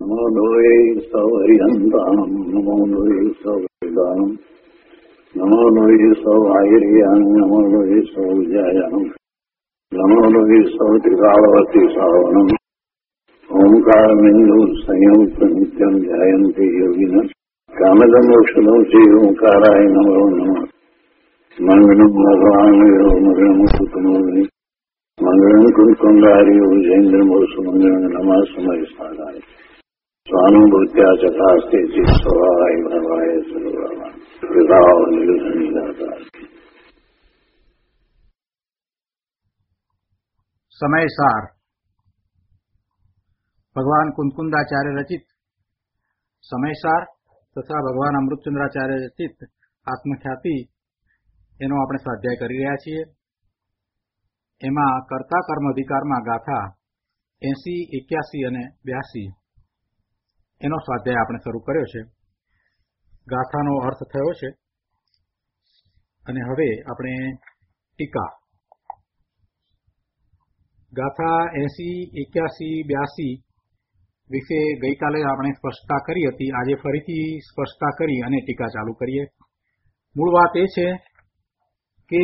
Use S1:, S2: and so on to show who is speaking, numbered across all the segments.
S1: નમો લોહે સૌહરિહંતાનમ નમો લોહે સૌવેદાનમ નમો લોહે સૌઆયર્યાન નમો લોહે સૌજાયાનમ નમો લોહે સૌત્રિકાળવતી સાવનમ ઓમકારમિંદુ સંયુક્ત નિત્યમ ધ્યાયંતિ યોગિન કામદમોક્ષદો શ્રી ઓંકારાય નમો નમઃ મંગળમ ભગવાન મંગળમ કુટુંબી મંગળમ કુંકુંડારી ઉજેન્દ્રમોષ મંગળમ નમઃ સમય સાધાય સ્વાનુભૂત્યા ચકાસ્તે ચિત્સવાય ભવાય સર્વવા વિભાવ નિરુધનિદાતા.
S2: સમયસાર ભગવાન કુંકુંદાચાર્ય રચિત સમયસાર તથા ભગવાન અમૃતચંદ્રાચાર્ય રચિત આત્મખ્યાતિ એનો આપણે સ્વાધ્યાય કરી રહ્યા છીએ. એમાં કર્તા કર્મ અધિકારમાં ગાથા 80, 81 અને 82 એનો સ્વાધ્યાય આપણે શરૂ કર્યો છે. ગાથાનો અર્થ થયો છે અને હવે આપણે ટીકા. ગાથા 80, 81, 82 વિશે ગઈકાલે આપણે સ્પષ્ટતા કરી હતી. આજે ફરીથી સ્પષ્ટતા કરી અને ટીકા ચાલુ કરીએ. મૂળ વાત એ છે કે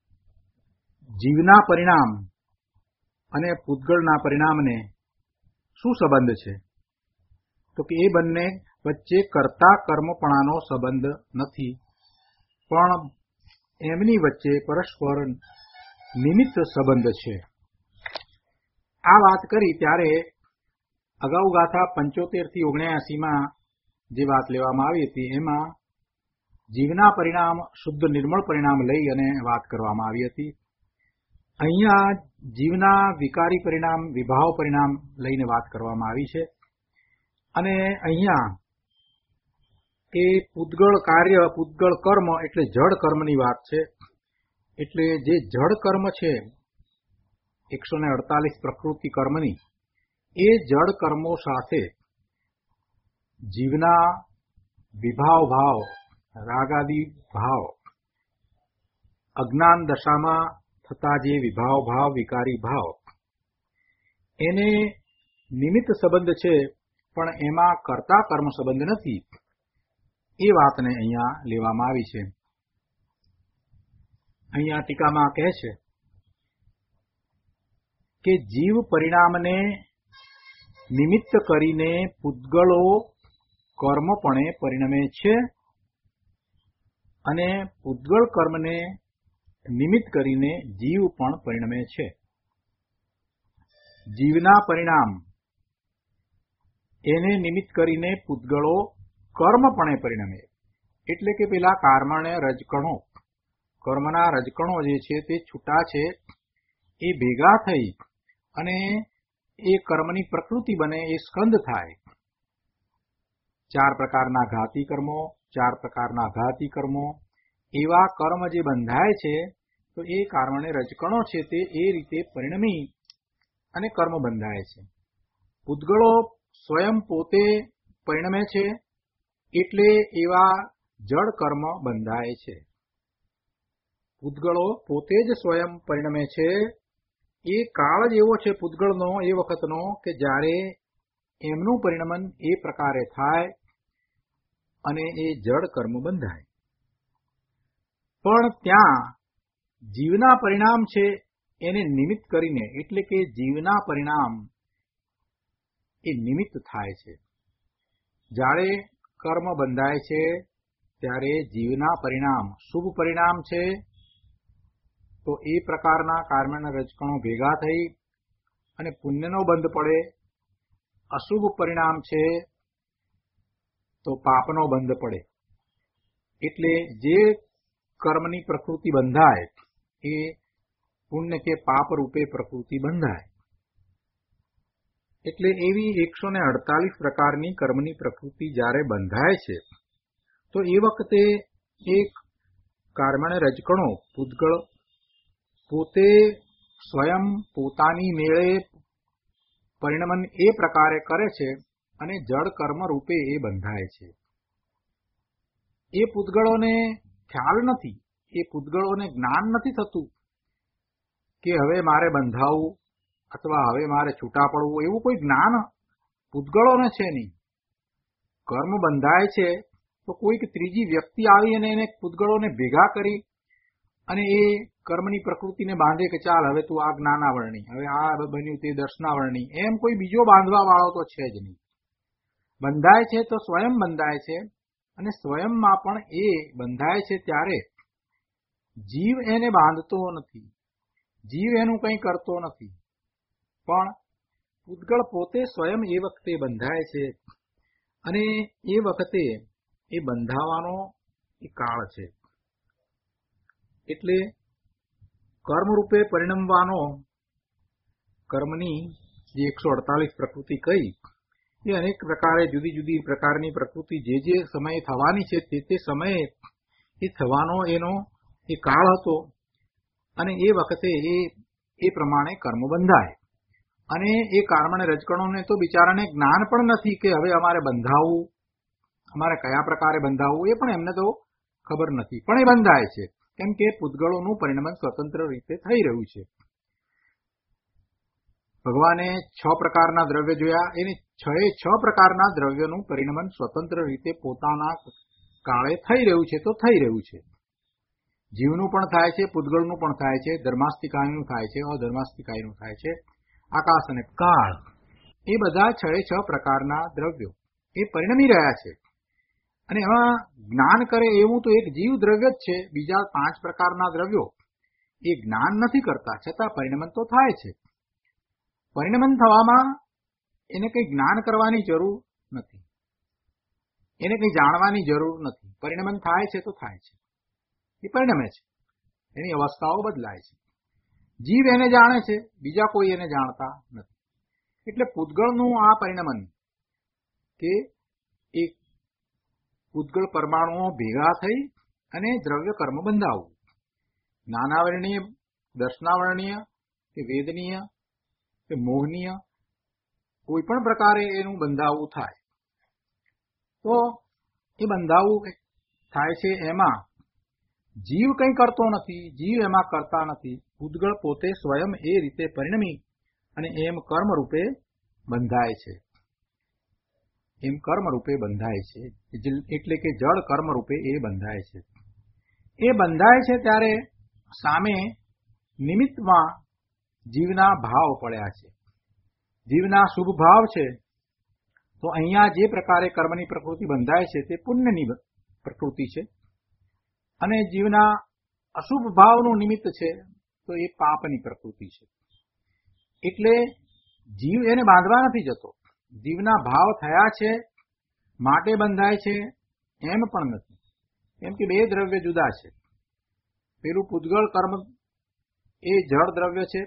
S2: જીવના પરિણામ અને પૂતગળના પરિણામને શું સંબંધ છે? તો કે એ બંને વચ્ચે કર્તા કર્મપણાનો સંબંધ નથી, પણ એમની વચ્ચે પરસ્પર નિમિત્ત સંબંધ છે. આ વાત કરી ત્યારે અગાઉ ગાથા 75 થી 79 જે વાત લેવામાં આવી હતી એમાં જીવના પરિણામ શુદ્ધ નિર્મળ પરિણામ લઈ અને વાત કરવામાં આવી હતી. અહીંયા જીવના વિકારી પરિણામ વિભાવ પરિણામ લઈને વાત કરવામાં આવી છે. અને અહીંયા એ પૂતગળ કાર્ય પૂતગળ કર્મ એટલે જડ કર્મની વાત છે. એટલે જે જડ કર્મ છે 148 પ્રકૃતિ કર્મની, એ જડ કર્મો સાથે જીવના વિભાવ ભાવ રાગાદી ભાવ અજ્ઞાન દશામાં થતા જે વિભાવ ભાવ વિકારી ભાવ એને નિમિત્ત સંબંધ છે, પણ એમાં કર્તા કર્મ સંબંધ નથી. એ વાતને અહીંયા લેવામાં આવી છે. અહીંયા ટીકામાં કહે છે કે જીવ પરિણામને નિમિત્ત કરીને પૂતગળો કર્મપણે પરિણમે છે અને પૂતગળ કર્મને નિમિત્ત કરીને જીવ પણ પરિણમે છે. જીવના પરિણામ એને નિમિત્ત કરીને પૂતગળો કર્મપણે પરિણમે, એટલે કે પેલા કર્મને રજકણો કર્મના રજકણો જે છે તે છૂટા છે, એ ભેગા થઈ અને એ કર્મની પ્રકૃતિ બને, એ સ્કંદ થાય. 4 પ્રકારના ઘાતી કર્મો, 4 પ્રકારના ઘાતી કર્મો, એવા કર્મ જે બંધાય છે તો એ કર્મને રજકણો છે તે એ રીતે પરિણમી અને કર્મ બંધાય છે. પૂતગળો સ્વયં પોતે પરિણમે છે એટલે એવા જડ કર્મ બંધાય છે. પૂતગળો પોતે જ સ્વયં પરિણમે છે. એ કાળ જ એવો છે પૂતગળનો એ વખતનો કે જ્યારે એમનું પરિણમન એ પ્રકારે થાય અને એ જડ કર્મ બંધાય. પણ ત્યાં જીવના પરિણામ છે એને નિમિત્ત કરીને, એટલે કે જીવના પરિણામ એ નિમિત્ત થાય છે. જ્યારે કર્મ બંધાય છે ત્યારે જીવના પરિણામ શુભ પરિણામ છે તો એ પ્રકારના કર્મના રજકણો ભેગા થઈ અને પુણ્યનો બંધ પડે. અશુભ પરિણામ છે તો પાપનો બંધ પડે. એટલે જે કર્મની પ્રકૃતિ બંધાય એ પુણ્ય કે પાપ રૂપે પ્રકૃતિ બંધાય. એટલે એવી 148 પ્રકારની કર્મની પ્રકૃતિ જ્યારે બંધાય છે તો એ વખતે એક કર્મને રજકણો પૂતગળ પોતે સ્વયં પોતાની મેળે પરિણમન એ પ્રકારે કરે છે અને જડ કર્મ રૂપે એ બંધાય છે. એ પૂતગળોને ખ્યાલ નથી, એ પૂતગળોને જ્ઞાન નથી થતું કે હવે મારે બંધાવવું અથવા હવે મારે છૂટા પડવું, એવું કોઈ જ્ઞાન પૂતગળોને છે નહીં. કર્મ બંધાય છે તો કોઈક ત્રીજી વ્યક્તિ આવી અને એને પૂતગળોને ભેગા કરી અને એ કર્મની પ્રકૃતિને બાંધે કે ચાલ હવે તું આ જ્ઞાનાવરણી, હવે આ બન્યું તે દર્શનાવરણી, એમ કોઈ બીજો બાંધવા વાળો તો છે જ નહીં. બંધાય છે તો સ્વયં બંધાય છે, અને સ્વયંમાં પણ એ બંધાય છે ત્યારે જીવ એને બાંધતો નથી, જીવ એનું કંઈ કરતો નથી, પણ પૂતગળ પોતે સ્વયં એ વખતે બંધાય છે, અને એ વખતે એ બંધાવાનો એ કાળ છે. એટલે કર્મરૂપે પરિણમવાનો, કર્મની જે 148 પ્રકૃતિ કહી એ અનેક પ્રકારે જુદી જુદી પ્રકારની પ્રકૃતિ જે સમયે થવાની છે તે સમયે એ થવાનો એનો એ કાળ હતો, અને એ વખતે એ પ્રમાણે કર્મ બંધાય. અને એ કર્મને રજકણોને તો બિચારાને જ્ઞાન પણ નથી કે હવે અમારે બંધાવવું, અમારે કયા પ્રકારે બંધાવવું, એ પણ એમને તો ખબર નથી, પણ એ બંધાય છે. કેમ કે પૂતગળોનું પરિણમન સ્વતંત્ર રીતે થઈ રહ્યું છે. ભગવાને 6 પ્રકારના દ્રવ્ય જોયા, એની 6 પ્રકારના દ્રવ્યનું પરિણમન સ્વતંત્ર રીતે પોતાના કાળે થઈ રહ્યું છે તો થઈ રહ્યું છે. જીવનું પણ થાય છે, પૂતગળનું પણ થાય છે, ધર્માસ્તિકાયનું થાય છે, અધર્માસ્તિકાયનું થાય છે, આકાશ અને કાળ, એ બધા 6 પ્રકારના દ્રવ્યો એ પરિણમી રહ્યા છે. અને એમાં જ્ઞાન કરે એવું તો એક જીવ દ્રવ્ય જ છે. બીજા 5 પ્રકારના દ્રવ્યો એ જ્ઞાન નથી કરતા, છતાં પરિણમન તો થાય છે. પરિણમન થવામાં એને કંઈ જ્ઞાન કરવાની જરૂર નથી, એને કંઈ જાણવાની જરૂર નથી. પરિણમન થાય છે તો થાય છે, એ પરિણમે છે, એની અવસ્થાઓ બદલાય છે. જીવ એને જાણે છે, બીજા કોઈ એને જાણતા નથી. એટલે પૂતગળનું આ પરિણમન કે એક પૂતગળ પરમાણુઓ ભેગા થઈ અને દ્રવ્ય કર્મ બંધાવવું, જ્ઞાનાવરણીય, દર્શનાવરણીય કે વેદનીય કે મોહનીય, કોઈ પણ પ્રકારે એનું બંધાવવું થાય. તો એ બંધાવવું થાય છે, એમાં જીવ કંઈ કરતો નથી, જીવ એમાં કરતા નથી. પૂતગળ પોતે સ્વયં એ રીતે પરિણમી અને એમ કર્મરૂપે બંધાય છે, એમ કર્મરૂપે બંધાય છે. એટલે કે જળ કર્મરૂપે એ બંધાય છે. એ બંધાય છે ત્યારે સામે નિમિત્તમાં જીવના ભાવ પડ્યા છે. જીવના શુભ ભાવ છે, તો અહીંયા જે પ્રકારે કર્મની પ્રકૃતિ બંધાય છે તે પુણ્યની પ્રકૃતિ છે, અને જીવના અશુભ ભાવનું નિમિત્ત છે તો એ પાપની પ્રકૃતિ છે. એટલે જીવ એને બાંધવા નથી જતો. જીવના ભાવ થયા છે માટે બંધાય છે એમ પણ નથી, કેમ કે 2 દ્રવ્ય જુદા છે. પેલું પૂતગળ કર્મ એ જળ દ્રવ્ય છે,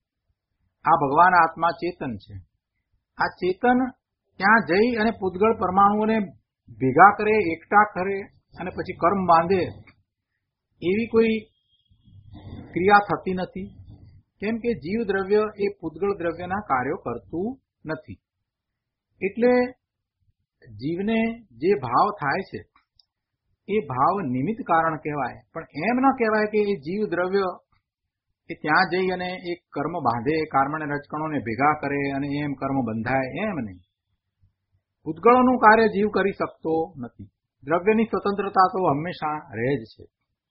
S2: આ ભગવાન આત્મા ચેતન છે. આ ચેતન ત્યાં જઈ અને પૂતગળ પરમાણુઓને ભેગા કરે, એકઠા કરે અને પછી કર્મ બાંધે, એવી કોઈ ક્રિયા થતી નથી. કેમ કે જીવ દ્રવ્ય એ પૂતગળ દ્રવ્યના કાર્યો કરતું નથી. એટલે જીવને જે ભાવ થાય છે એ ભાવ નિમિત્ત કારણ કહેવાય, પણ એમ ન કહેવાય કે એ જીવ દ્રવ્ય એ ત્યાં જઈ અને એક કર્મ બાંધે, કર્મને રજકણોને ભેગા કરે અને એમ કર્મ બંધાય, એમ નહીં. પૂતગળોનું કાર્ય જીવ કરી શકતો નથી. દ્રવ્યની સ્વતંત્રતા તો હંમેશા રહે જ છે.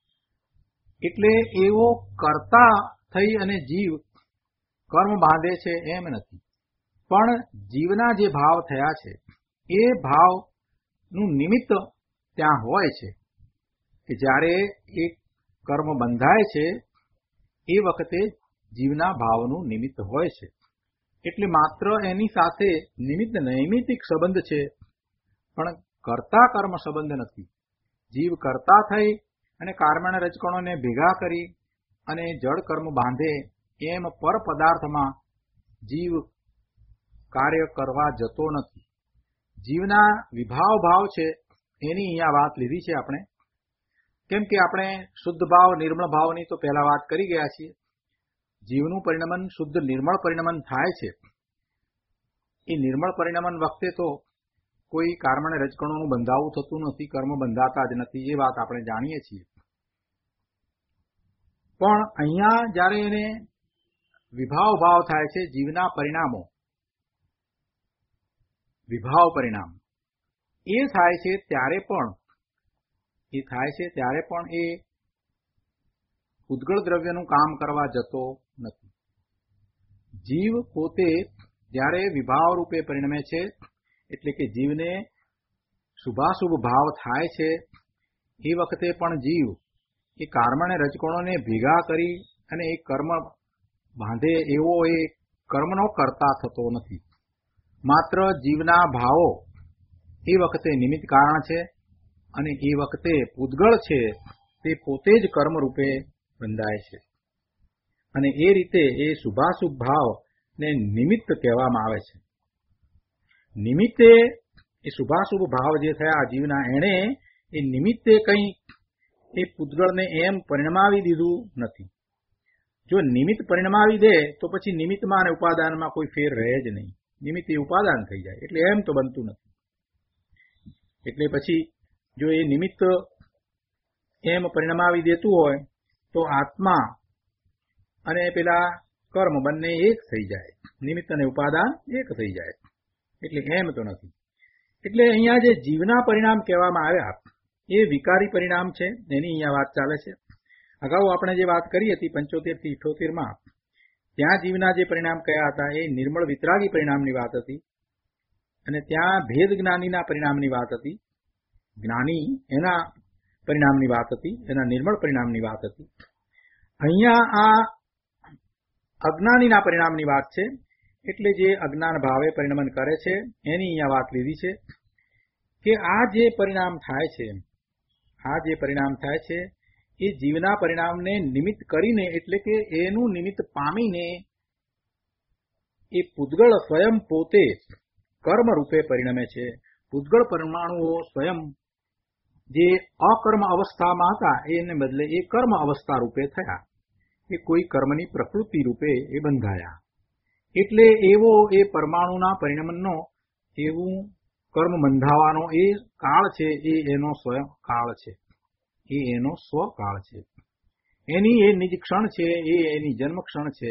S2: એટલે એવો કરતા થઈ અને જીવ કર્મ બાંધે છે એમ નથી. પણ જીવના જે ભાવ થયા છે એ ભાવનું નિમિત્ત ત્યાં હોય છે કે જ્યારે એક કર્મ બંધાય છે એ વખતે જીવના ભાવનું નિમિત્ત હોય છે. એટલે માત્ર એની સાથે નિમિત્ત નૈમિતિક સંબંધ છે, પણ કરતા કર્મ સંબંધ નથી. જીવ કરતા થઈ અને કર્મના રજકણોને ભેગા કરી અને જળ કર્મ બાંધે એમ પર પદાર્થમાં જીવ કાર્ય કરવા જતો નથી. જીવના વિભાવ ભાવ છે એની અહીંયા વાત લીધી છે આપણે, કેમ કે આપણે શુદ્ધ ભાવ નિર્મળ ભાવની તો પહેલા વાત કરી ગયા છીએ. જીવનું પરિણમન શુદ્ધ નિર્મળ પરિણમન થાય છે. એ નિર્મળ પરિણમન વખતે તો કોઈ કર્મને રજકણોનું બંધાવું થતું નથી, કર્મ બંધાતા જ નથી, એ વાત આપણે જાણીએ છીએ. પણ અહીંયા જ્યારે એને વિભાવ ભાવ થાય છે, જીવના પરિણામો વિભાવ પરિણામ એ થાય છે ત્યારે પણ એ પૂતગળ દ્રવ્યનું કામ કરવા જતો નથી. જીવ પોતે જ્યારે વિભાવ રૂપે પરિણમે છે, એટલે કે જીવને શુભાશુભ ભાવ થાય છે, એ વખતે પણ જીવ એ કર્મને રજકણોને ભેગા કરી અને એ કર્મ બાંધે એવો એ કર્મનો કર્તા થતો નથી. માત્ર જીવના ભાવો એ વખતે નિમિત્ત કારણ છે, અને એ વખતે પૂતગળ છે તે પોતે જ કર્મ રૂપે બંધાય છે. અને એ રીતે એ શુભાશુભ ભાવને નિમિત્ત કહેવામાં આવે છે. નિમિત્તે એ શુભાશુભ ભાવ જે થયા જીવના, એણે એ નિમિત્તે કંઈ એ પૂતગળને એમ પરિણમાવી દીધું નથી. જો નિમિત્ત પરિણમાવી દે તો પછી નિમિત્તમાં અને ઉપાદાનમાં કોઈ ફેર રહે જ નહીં. નિમિત્ત એ ઉપાદાન થઈ જાય, એટલે એમ તો બનતું નથી. એટલે પછી જો એ નિમિત્ત એમ પરિણમાવી દેતું હોય તો આત્મા અને પેલા કર્મ બંને એક થઈ જાય, નિમિત્ત અને ઉપાદાન એક થઈ જાય. એટલે એમ તો નથી. એટલે અહીંયા જે જીવના પરિણામ કહેવામાં આવ્યા એ વિકારી પરિણામ છે, એની અહીંયા વાત ચાલે છે. અગાઉ આપણે જે વાત કરી હતી 75 થી 78માં, ત્યાં જીવના જે પરિણામ કયા હતા એ નિર્મળ વિતરાગી પરિણામની વાત હતી, અને ત્યાં ભેદ જ્ઞાનીના પરિણામની વાત હતી. જ્ઞાની એના પરિણામની વાત હતી, એના નિર્મળ પરિણામની વાત હતી. અહીંયા આ અજ્ઞાનીના પરિણામની વાત છે. એટલે જે અજ્ઞાન ભાવે પરિણમન કરે છે એની અહીંયા વાત લીધી છે કે આ જે પરિણામ થાય છે એ જીવના પરિણામને નિમિત્ત કરીને, એટલે કે એનું નિમિત્ત પામીને એ પૂતગળ સ્વયં પોતે કર્મ રૂપે પરિણમે છે. પૂતગળ પરમાણુઓ સ્વયં જે અકર્મ અવસ્થામાં હતા એને બદલે એ કર્મ અવસ્થા રૂપે થયા, એ કોઈ કર્મની પ્રકૃતિ રૂપે એ બંધાયા. એટલે એવો એ પરમાણુના પરિણમનનો એવું કર્મ બંધાવાનો એ કાળ છે, એ એનો સ્વયં કાળ છે, એ એનો સ્વકાળ છે. એની એ નિજ ક્ષણ છે, એ એની જન્મ ક્ષણ છે.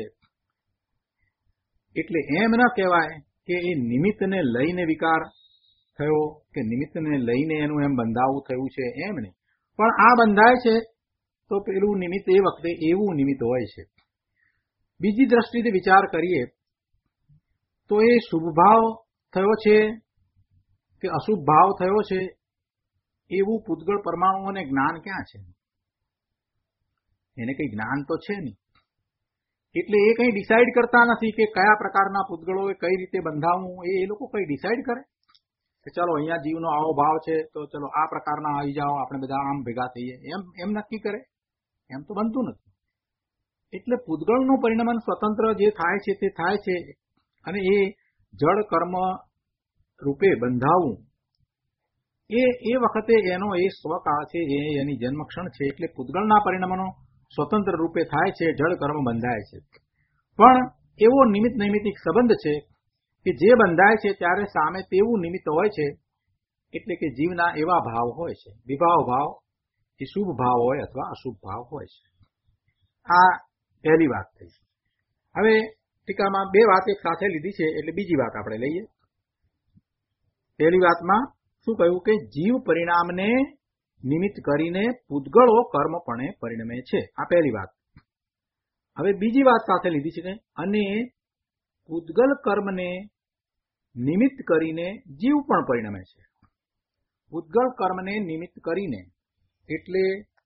S2: એટલે એમ ન કહેવાય કે એ નિમિત્તને લઈને વિકાર થયો કે નિમિત્તને લઈને એનું એમ બંધાવું થયું છે, એમ નહીં. પણ આ બંધાય છે તો પેલું નિમિત્ત એ વખતે એવું નિમિત્ત હોય છે. બીજી દ્રષ્ટિથી વિચાર કરીએ તો એ શુભ ભાવ થયો છે કે અશુભ ભાવ થયો છે એવું પૂતગળ પરમાણુઓને જ્ઞાન ક્યાં છે? એને કઈ જ્ઞાન તો છે નહીં. એટલે એ કઈ ડિસાઈડ કરતા નથી કે કયા પ્રકારના પૂતગળો કઈ રીતે બંધાવવું. એ લોકો કઈ ડિસાઈડ કરે કે ચલો અહીંયા જીવનો આવો ભાવ છે તો ચલો આ પ્રકારના આવી જાઓ, આપણે બધા આમ ભેગા થઈએ, એમ નક્કી કરે? એમ તો બનતું નથી. એટલે પૂતગળનું પરિણમન સ્વતંત્ર જે થાય છે તે થાય છે, અને એ જળ કર્મ રૂપે બંધાવવું એ વખતે એનો એ સ્વકાળ છે, એ એની જન્મક્ષણ છે. એટલે પૂતગળના પરિણમનો સ્વતંત્ર રૂપે થાય છે, જળ કર્મ બંધાય છે. પણ એવો નિમિત્ત નૈમિત્તિક સંબંધ છે કે જે બંધાય છે ત્યારે સામે તેવું નિમિત્ત હોય છે. એટલે કે જીવના એવા ભાવ હોય છે, વિભાવ ભાવ, એ શુભ ભાવ હોય અથવા અશુભ ભાવ હોય છે. આ પહેલી વાત થઈ. હવે ટીકામાં બે વાત એક સાથે લીધી છે, એટલે બીજી વાત આપણે લઈએ. પહેલી વાતમાં શું કહ્યું કે જીવ પરિણામને નિમિત્ત કરીને પૂતગળો કર્મપણે પરિણમે છે. આ પહેલી વાત. હવે બીજી વાત સાથે લીધી છે કે અને પૂતગલ કર્મને નિમિત્ત કરીને જીવ પણ પરિણમે છે. પૂતગળ કર્મને નિમિત્ત કરીને એટલે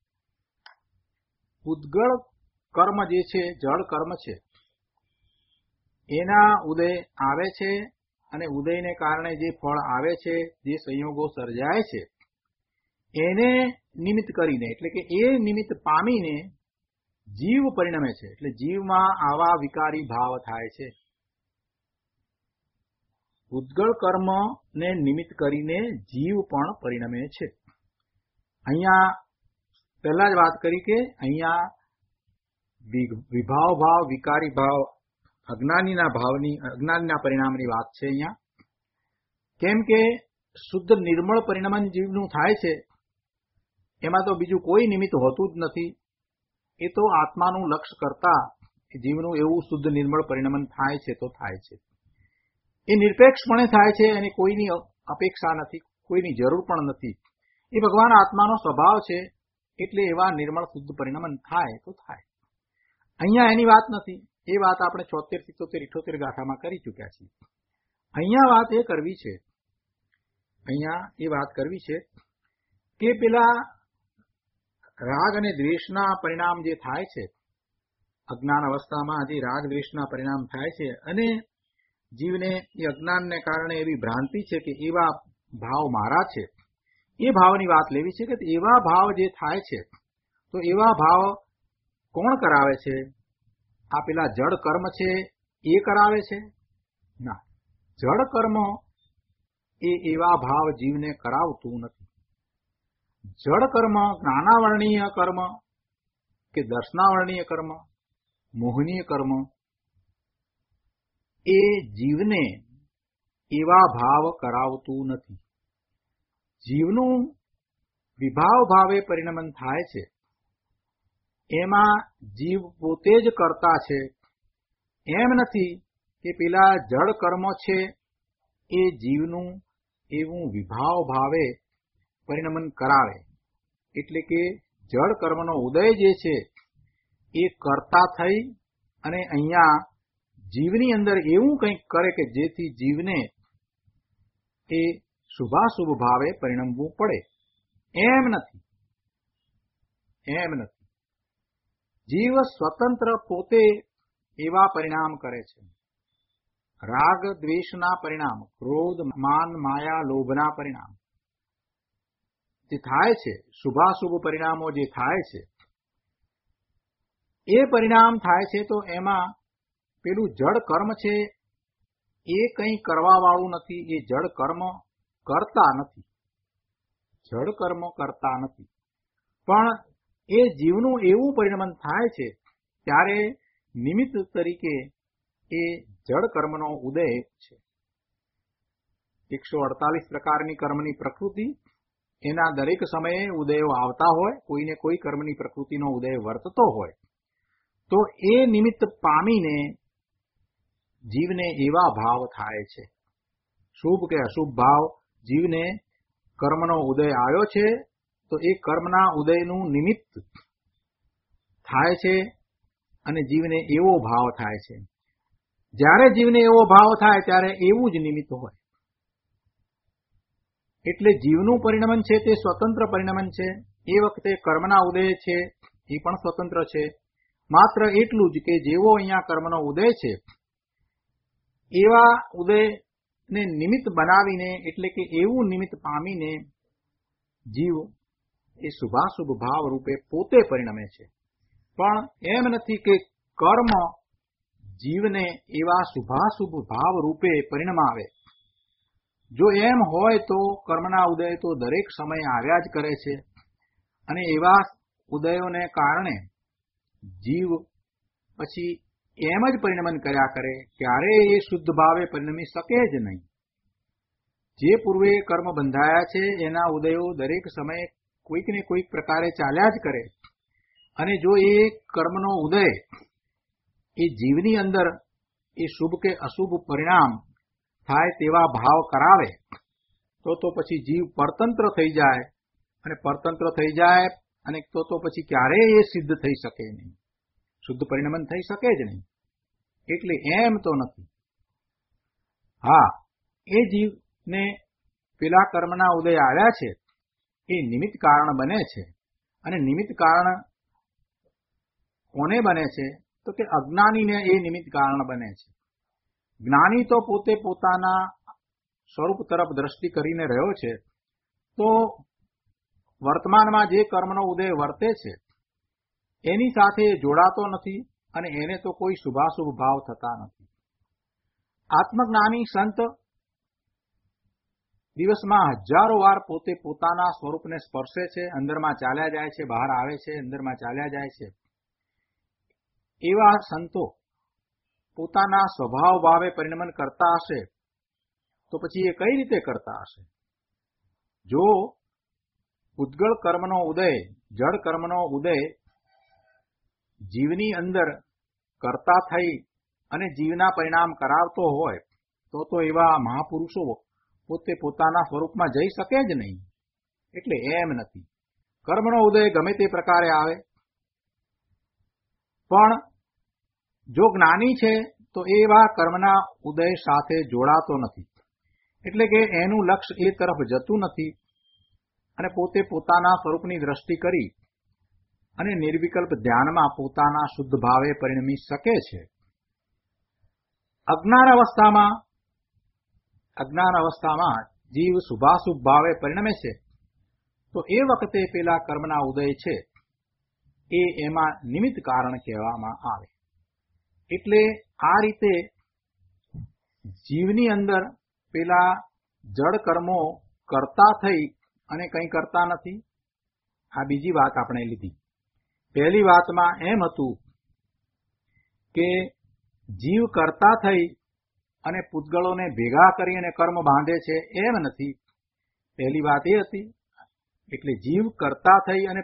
S2: પૂતગળ કર્મ જે છે, જળ કર્મ છે, એના ઉદય આવે છે, અને ઉદયને કારણે જે ફળ આવે છે, જે સંયોગો સર્જાય છે, એને નિમિત્ત કરીને એટલે કે એ નિમિત્ત પામીને જીવ પરિણમે છે. એટલે જીવમાં આવા વિકારી ભાવ થાય છે. પૂતગળ કર્મને નિમિત્ત કરીને જીવ પણ પરિણમે છે. અહીંયા પહેલા જ વાત કરી કે અહીંયા વિભાવ ભાવ, વિકારી ભાવ, અજ્ઞાનીના પરિણામની વાત છે અહીંયા. કેમ કે શુદ્ધ નિર્મળ પરિણમન જીવનું થાય છે, એમાં તો બીજું કોઈ નિમિત્ત હોતું જ નથી. એ તો આત્માનું લક્ષ્ય કરતા જીવનું એવું શુદ્ધ નિર્મળ પરિણમન થાય છે તો થાય છે. એ નિરપેક્ષપણે થાય છે, એની કોઈની અપેક્ષા નથી, કોઈની જરૂર પણ નથી. એ ભગવાન આત્માનો સ્વભાવ છે, એટલે એવા નિર્મળ શુદ્ધ પરિણમન થાય તો થાય. અહીંયા એની વાત નથી. એ વાત આપણે 74, 77, 78 ગાથામાં કરી ચૂક્યા છીએ. અહીંયા વાત એ કરવી છે કે પેલા રાગ અને દ્વેષના પરિણામ જે થાય છે, અજ્ઞાન અવસ્થામાં જે રાગ દ્વેષના પરિણામ થાય છે, અને જીવને એ અજ્ઞાનને કારણે એવી ભ્રાંતિ છે કે એવા ભાવ મારા છે, એ ભાવની વાત લેવી છે કે એવા ભાવ જે થાય છે, તો એવા ભાવ કોણ કરાવે છે? આ પેલા જડ કર્મ છે એ કરાવે છે? ના, જડ કર્મ એ એવા ભાવ જીવને કરાવતું નથી. જડ કર્મ, જ્ઞાનાવર્ણીય કર્મ કે દર્શનાવર્ણીય કર્મ, મોહનીય કર્મ, એ જીવને એવા ભાવ કરાવતું નથી. જીવનું વિભાવ ભાવે પરિણમન થાય છે, એમાં જીવ પોતે જ કરતા છે. એમ નથી કે પેલા જડ કર્મો છે એ જીવનું એવું વિભાવ ભાવે પરિણમન કરાવે. એટલે કે જડ કર્મનો ઉદય જે છે એ કરતા થઈ અને અહીંયા જીવની અંદર એવું કંઈક કરે કે જેથી જીવને એ શુભાશુભ ભાવે પરિણમવું પડે. એમ નથી. જીવ સ્વતંત્ર પોતે એવા પરિણામ કરે છે. રાગ દ્વેષના પરિણામ, ક્રોધ, માન, માયા, લોભના પરિણામ જે થાય છે, શુભાશુભ પરિણામો જે થાય છે, એ પરિણામ થાય છે તો એમાં પેલું જડ કર્મ છે એ કંઈ કરવા વાળું નથી. એ જડ કર્મ કરતા નથી. પણ એ જીવનું એવું પરિણમન થાય છે ત્યારે નિમિત્ત તરીકે એ જડ કર્મનો ઉદય છે. 148 પ્રકારની કર્મની પ્રકૃતિ, એના દરેક સમયે ઉદયો આવતા હોય, કોઈને કોઈ કર્મની પ્રકૃતિનો ઉદય વર્તતો હોય, તો એ નિમિત્ત પામીને જીવને એવા ભાવ થાય છે. શુભ કે અશુભ ભાવ, જીવને કર્મનો ઉદય આવ્યો છે તો એ કર્મના ઉદયનું નિમિત્ત થાય છે અને જીવને એવો ભાવ થાય છે. જ્યારે જીવને એવો ભાવ થાય ત્યારે એવું જ નિમિત્ત હોય. એટલે જીવનું પરિણમન છે તે સ્વતંત્ર પરિણમન છે. એ વખતે કર્મના ઉદય છે એ પણ સ્વતંત્ર છે. માત્ર એટલું જ કે જેવો અહીંયા કર્મનો ઉદય છે એવા ઉદયને નિમિત્ત બનાવીને, એટલે કે એવું નિમિત્ત પામીને જીવ એ શુભાશુભ ભાવ રૂપે પોતે પરિણમે છે. પણ એમ નથી કે કર્મ જીવને એવા શુભાશુભ ભાવ રૂપે પરિણમાવે. જો એમ હોય તો કર્મના ઉદય તો દરેક સમયે આવ્યા જ કરે છે અને એવા ઉદયોને કારણે જીવ પછી એમ જ પરિણમન કર્યા કરે, ક્યારેય એ શુદ્ધ ભાવે પરિણમી શકે જ નહીં. જે પૂર્વે કર્મ બંધાયા છે એના ઉદયો દરેક સમયે કોઈક ને કોઈક પ્રકારે ચાલ્યા જ કરે. અને જો એ કર્મનો ઉદય એ જીવની અંદર એ શુભ કે અશુભ પરિણામ થાય તેવા ભાવ કરાવે તો પછી જીવ પરતંત્ર થઈ જાય. અને પરતંત્ર થઈ જાય અને તો પછી ક્યારેય એ સિદ્ધ થઈ શકે નહીં, શુદ્ધ પરિણમન થઈ શકે જ નહીં. એટલે એમ તો નથી. હા, એ જીવને પેલા કર્મના ઉદય આવ્યા છે એ નિમિત્ત કારણ બને છે. અને નિમિત્ત કારણ કોને બને છે? તો કે અજ્ઞાનીને એ નિમિત્ત કારણ બને છે. જ્ઞાની તો પોતે પોતાના સ્વરૂપ તરફ દ્રષ્ટિ કરીને રહ્યો છે, તો વર્તમાનમાં જે કર્મનો ઉદય વર્તે છે એની સાથે જોડાતો નથી અને એને તો કોઈ શુભાશુભ ભાવ થતા નથી. આત્મજ્ઞાની સંત દિવસમાં હજારો વાર પોતે પોતાના સ્વરૂપને સ્પર્શે છે, અંદરમાં ચાલ્યા જાય છે, બહાર આવે છે, અંદરમાં ચાલ્યા જાય છે. એવા સંતો પોતાના સ્વભાવ ભાવે પરિણમન કરતા હશે તો પછી એ કઈ રીતે કરતા હશે? જો ઉદ્ગળ કર્મનો ઉદય, જડ કર્મનો ઉદય જીવની અંદર કરતા થઈ અને જીવના પરિણામ કરાવતો હોય તો એવા મહાપુરુષો પોતે પોતાના સ્વરૂપમાં જઈ શકે જ નહીં. એટલે એમ નથી. કર્મનો ઉદય ગમે તે પ્રકારે આવે, પણ જો જ્ઞાની છે તો એવા કર્મના ઉદય સાથે જોડાતો નથી. એટલે કે એનું લક્ષ્ય એ તરફ જતું નથી અને પોતે પોતાના સ્વરૂપની દ્રષ્ટિ કરી અને નિર્વિકલ્પ ધ્યાનમાં પોતાના શુદ્ધ ભાવે પરિણમી શકે છે. અજ્ઞાન અવસ્થામાં જીવ શુભાશુભ ભાવે પરિણમે છે, તો એ વખતે પેલા કર્મના ઉદય છે એ એમાં નિમિત્ત કારણ કહેવામાં આવે. એટલે આ રીતે જીવની અંદર પેલા જડ કર્મો કરતા થઈ અને કંઈ કરતા નથી. આ બીજી વાત આપણે લીધી. પહેલી વાતમાં એમ હતું કે જીવ કરતા થઈ અને પૂતગળોને ભેગા કરી અને કર્મ બાંધે છે, એમ નથી. પહેલી વાત એ હતી. એટલે જીવ કરતા થઈ અને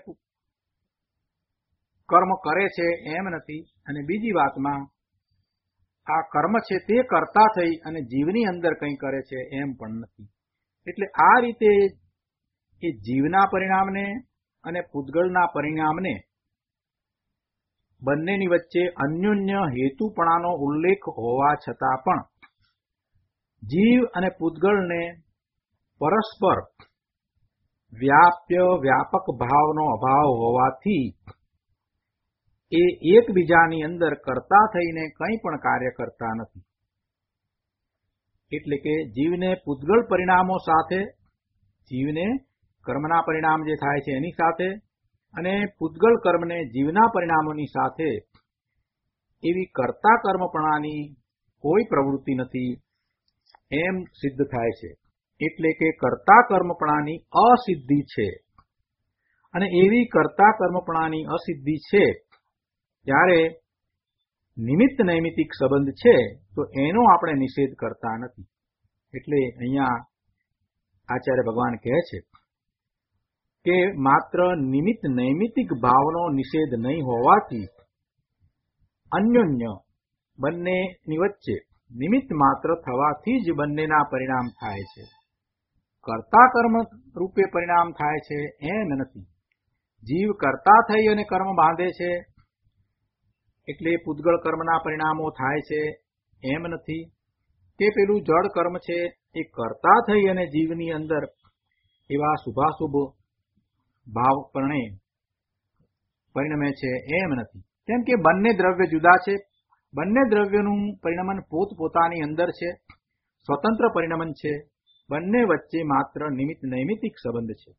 S2: કર્મ કરે છે એમ નથી. અને બીજી વાતમાં આ કર્મ છે તે કરતા થઈ અને જીવની અંદર કંઈ કરે છે એમ પણ નથી. એટલે આ રીતે એ જીવના પરિણામને અને પૂતગળના પરિણામને બંનેની વચ્ચે અન્યોન્ય હેતુપણાનો ઉલ્લેખ હોવા છતાં પણ જીવ અને પૂતગળને પરસ્પર વ્યાપક ભાવનો અભાવ હોવાથી એ એકબીજાની અંદર કરતા થઈને કંઈ પણ કાર્ય કરતા નથી. એટલે કે જીવને પૂતગળ પરિણામો સાથે, જીવને કર્મના પરિણામ જે થાય છે એની સાથે અને પૂતગળ કર્મને જીવના પરિણામોની સાથે એવી કરતા કર્મપણાની કોઈ પ્રવૃત્તિ નથી એમ સિદ્ધ થાય છે. એટલે કે કરતા કર્મપણાની અસિદ્ધિ છે. અને એવી કરતા કર્મપણાની અસિદ્ધિ છે ત્યારે નિમિત્ત નૈમિતિક સંબંધ છે તો એનો આપણે નિષેધ કરતા નથી. એટલે અહીંયા આચાર્ય ભગવાન કહે છે કે માત્ર નિમિત્ત નૈમિતિક ભાવનો નિષેધ નહીં હોવાથી અન્યોન્ય બંનેની વચ્ચે નિમિત્ત માત્ર થવાથી જ બંનેના પરિણામ થાય છે. કરતા કર્મ રૂપે પરિણામ થાય છે એમ નથી. જીવ કરતા થઈ અને કર્મ બાંધે છે એટલે પૂતગળ કર્મના પરિણામો થાય છે એમ નથી. તે પેલું જડ કર્મ છે એ કરતા થઈ અને જીવની અંદર એવા શુભાશુભ ભાવ પરિણમે છે એમ નથી. કેમ કે બંને દ્રવ્ય જુદા છે. બંને દ્રવ્યનું પરિણમન પોતપોતાની અંદર છે, સ્વતંત્ર પરિણમન છે. બંને વચ્ચે માત્ર નિમિત્ત નૈમિતિક સંબંધ છે.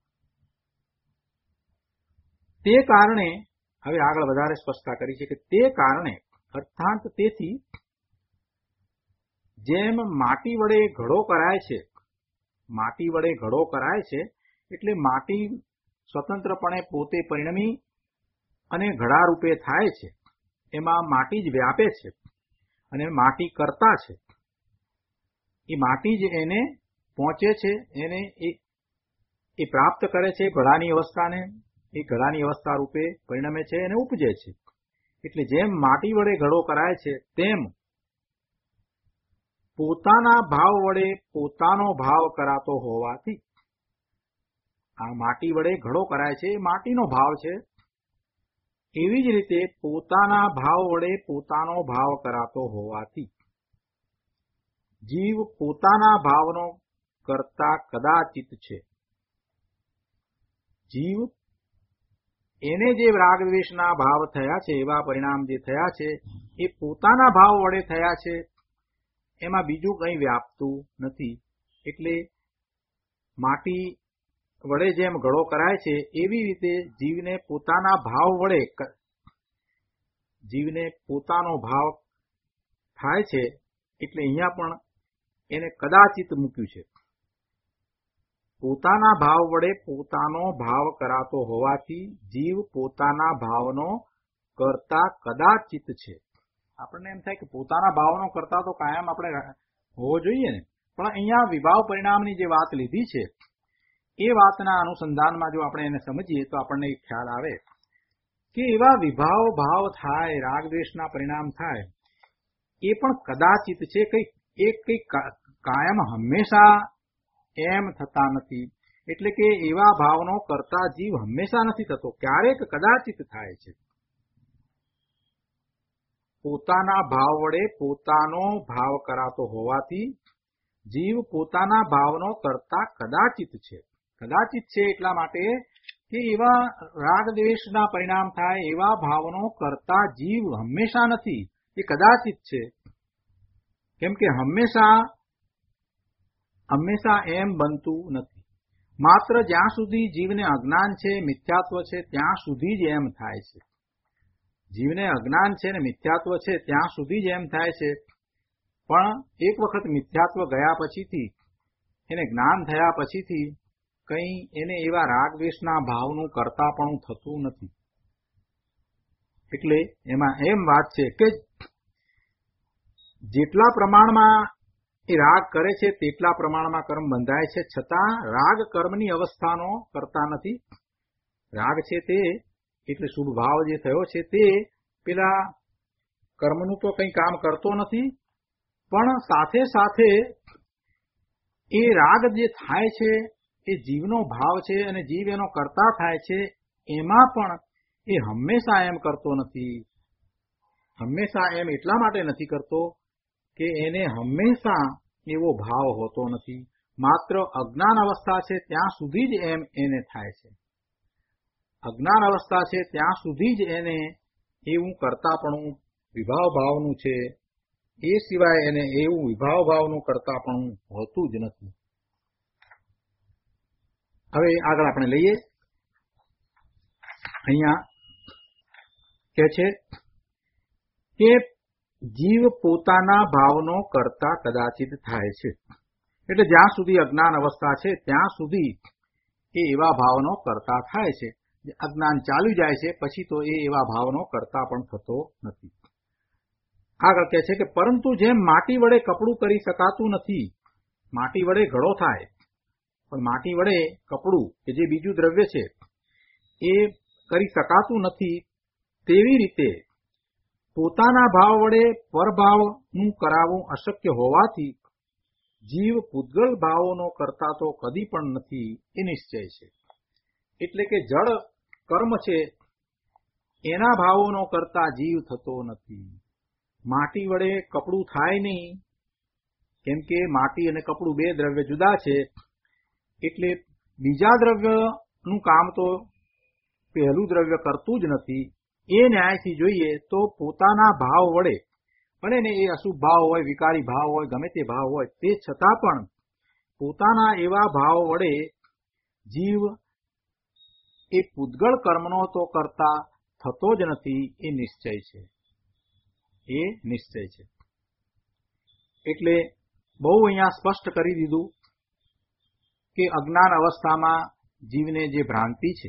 S2: તે કારણે હવે આગળ વધારે સ્પષ્ટતા કરી છે કે તે કારણે અર્થાત તેથી જેમ માટી વડે ઘડો કરાય છે, માટી વડે ઘડો કરાય છે એટલે માટી સ્વતંત્રપણે પોતે પરિણમી અને ઘડા રૂપે થાય છે. એમાં માટી જ વ્યાપે છે અને માટી કરતા છે. એ માટી જ એને પહોંચે છે, એને એ પ્રાપ્ત કરે છે ઘડાની અવસ્થાને. એ ઘડાની અવસ્થા રૂપે પરિણમે છે અને ઉપજે છે. એટલે જેમ માટી વડે ઘડો કરાય છે તેમ પોતાના ભાવ વડે પોતાનો ભાવ કરાતો હોવાથી આ માટી વડે ઘડો કરાય છે એ માટીનો ભાવ છે. એવી જ રીતે પોતાના ભાવ વડે પોતાનો ભાવ કરાતો હોવાથી જીવ પોતાના ભાવનો કરતા કદાચિત છે. જીવ એને જે રાગ દ્વેષના ભાવ થયા છે, એવા પરિણામ જે થયા છે એ પોતાના ભાવ વડે થયા છે. એમાં બીજું કંઈ વ્યાપતું નથી. એટલે માટી વડે જેમ ઘડો કરાય છે એવી રીતે જીવને પોતાના ભાવ વડે જીવને પોતાનો ભાવ થાય છે. એટલે અહીંયા પણ એને કદાચિત મૂક્યું છે. પોતાના ભાવ વડે પોતાનો ભાવ કરાતો હોવાથી જીવ પોતાના ભાવનો કરતા કદાચિત છે. આપણને એમ થાય કે પોતાના ભાવનો કરતા તો કાયમ આપણે હોવો જોઈએ ને, પણ અહીંયા વિભાવ પરિણામની જે વાત લીધી છે એ વાતના અનુસંધાનમાં જો આપણે એને સમજીએ તો આપણને એક ખ્યાલ આવે કે એવા વિભાવ ભાવ થાય, રાગ દ્વેષના પરિણામ થાય, એ પણ કદાચિત છે. કંઈક કાયમ હંમેશા એમ થતા નથી. એટલે કે એવા ભાવનો કરતા જીવ હંમેશા નથી થતો, ક્યારેક કદાચિત થાય છે. પોતાના ભાવ વડે પોતાનો ભાવ કરાતો હોવાથી જીવ પોતાના ભાવનો કરતા કદાચિત છે. કદાચિત છે એટલા માટે કે એવા રાગ દ્વેષના પરિણામ થાય એવા ભાવનો કરતા જીવ હંમેશા નથી, એ કદાચિત છે. કેમ કે હંમેશા એમ બનતું નથી. માત્ર જ્યાં સુધી જીવને અજ્ઞાન છે, મિથ્યાત્વ છે, ત્યાં સુધી જ એમ થાય છે. જીવને અજ્ઞાન છે ને મિથ્યાત્વ છે ત્યાં સુધી જ એમ થાય છે. પણ એક વખત મિથ્યાત્વ ગયા પછીથી, એને જ્ઞાન થયા પછીથી કંઈ એને એવા રાગ દ્વેષના ભાવનું કરતાપણું થતું નથી. એટલે એમાં એમ વાત છે કે જેટલા પ્રમાણમાં એ રાગ કરે છે તેટલા પ્રમાણમાં કર્મ બંધાય છે, છતાં રાગ કર્મની અવસ્થાનો કરતા નથી. રાગ છે તે એટલે શુભ ભાવ જે થયો છે તે પેલા કર્મનું તો કંઈ કામ કરતો નથી, પણ સાથે સાથે એ રાગ જે થાય છે એ જીવનો ભાવ છે અને જીવ એનો કરતા થાય છે, એમાં પણ એ હંમેશા એમ કરતો નથી. હંમેશા એમ એટલા માટે નથી કરતો કે એને હંમેશા એવો ભાવ હોતો નથી. માત્ર અજ્ઞાન અવસ્થા છે ત્યાં સુધી જ એમ એને થાય છે. અજ્ઞાન અવસ્થા છે ત્યાં સુધી જ એને એવું કરતાપણું વિભાવ ભાવનું છે, એ સિવાય એને એવું વિભાવ ભાવનું કરતાપણું હોતું જ નથી. હવે આગળ આપણે લઈએ. અહીંયા કે છે કે જીવ પોતાના ભાવનો કરતા કદાચિત થાય છે. એટલે જ્યાં સુધી અજ્ઞાન અવસ્થા છે ત્યાં સુધી એ એવા ભાવનો કરતા થાય છે. અજ્ઞાન ચાલ્યું જાય છે પછી તો એ એવા ભાવનો કરતા પણ થતો નથી. આગળ કહે છે કે પરંતુ જેમ માટી વડે કપડું કરી શકાતું નથી, માટી વડે ઘડો થાય પણ માટી વડે કપડું કે જે બીજું દ્રવ્ય છે એ કરી શકાતું નથી, તેવી રીતે પોતાના ભાવ વડે પરભાવનું કરાવવું અશક્ય હોવાથી જીવ પૂતગલ ભાવોનો કરતા તો કદી પણ નથી, એ નિશ્ચય છે. એટલે કે જળ કર્મ છે એના ભાવોનો કરતા જીવ થતો નથી. માટી વડે કપડું થાય નહીં, કેમ કે માટી અને કપડું બે દ્રવ્ય જુદા છે. એટલે બીજા દ્રવ્યનું કામ તો પહેલું દ્રવ્ય કરતું જ નથી. એ ન્યાયથી જોઈએ તો પોતાના ભાવ વડે, ભલે ને એ અશુભ ભાવ હોય, વિકારી ભાવ હોય, ગમે તે ભાવ હોય, તે છતાં પણ પોતાના એવા ભાવ વડે જીવ એ પૂતગળ કર્મનો તો કરતા થતો જ નથી, એ નિશ્ચય છે. એ નિશ્ચય છે. એટલે બહુ અહીંયા સ્પષ્ટ કરી દીધું કે અજ્ઞાન અવસ્થામાં જીવને જે ભ્રાંતિ છે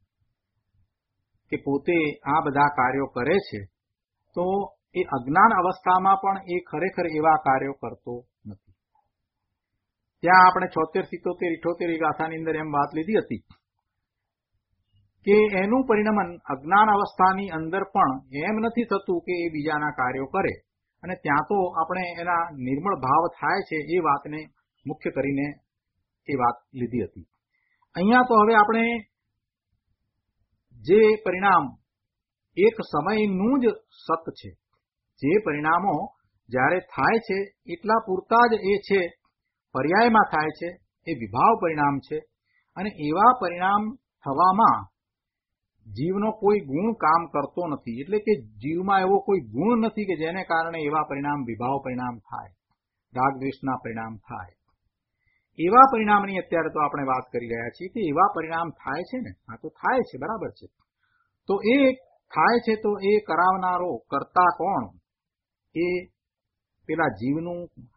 S2: કે પોતે આ બધા કાર્યો કરે છે, તો એ અજ્ઞાન અવસ્થામાં પણ એ ખરેખર એવા કાર્યો કરતો નથી. ત્યાં આપણે 76, 77, 78 ગાથાની અંદર એમ વાત લીધી હતી કે એનું પરિણમન અજ્ઞાન અવસ્થાની અંદર પણ એમ નથી થતું કે એ બીજાના કાર્યો કરે, અને ત્યાં તો આપણે એના નિર્મળ ભાવ થાય છે એ વાતને મુખ્ય કરીને એ વાત લીધી હતી. અહીંયા તો હવે આપણે જે પરિણામ એક સમયનું જ સત છે, જે પરિણામો જ્યારે થાય છે એટલા પૂરતા જ એ છે, પર્યાયમાં થાય છે, એ વિભાવ પરિણામ છે. અને એવા પરિણામ થવામાં જીવનો કોઈ ગુણ કામ કરતો નથી. એટલે કે જીવમાં એવો કોઈ ગુણ નથી કે જેને કારણે એવા પરિણામ વિભાવ પરિણામ થાય, રાગ દ્વેષના પરિણામ થાય. એવા પરિણામની અત્યારે તો આપણે વાત કરી રહ્યા છીએ કે એવા પરિણામ થાય છે ને, આ તો થાય છે, બરાબર છે. તો એ થાય છે તો એ કરાવનારો કરતા કોણ? એ પેલા જીવનું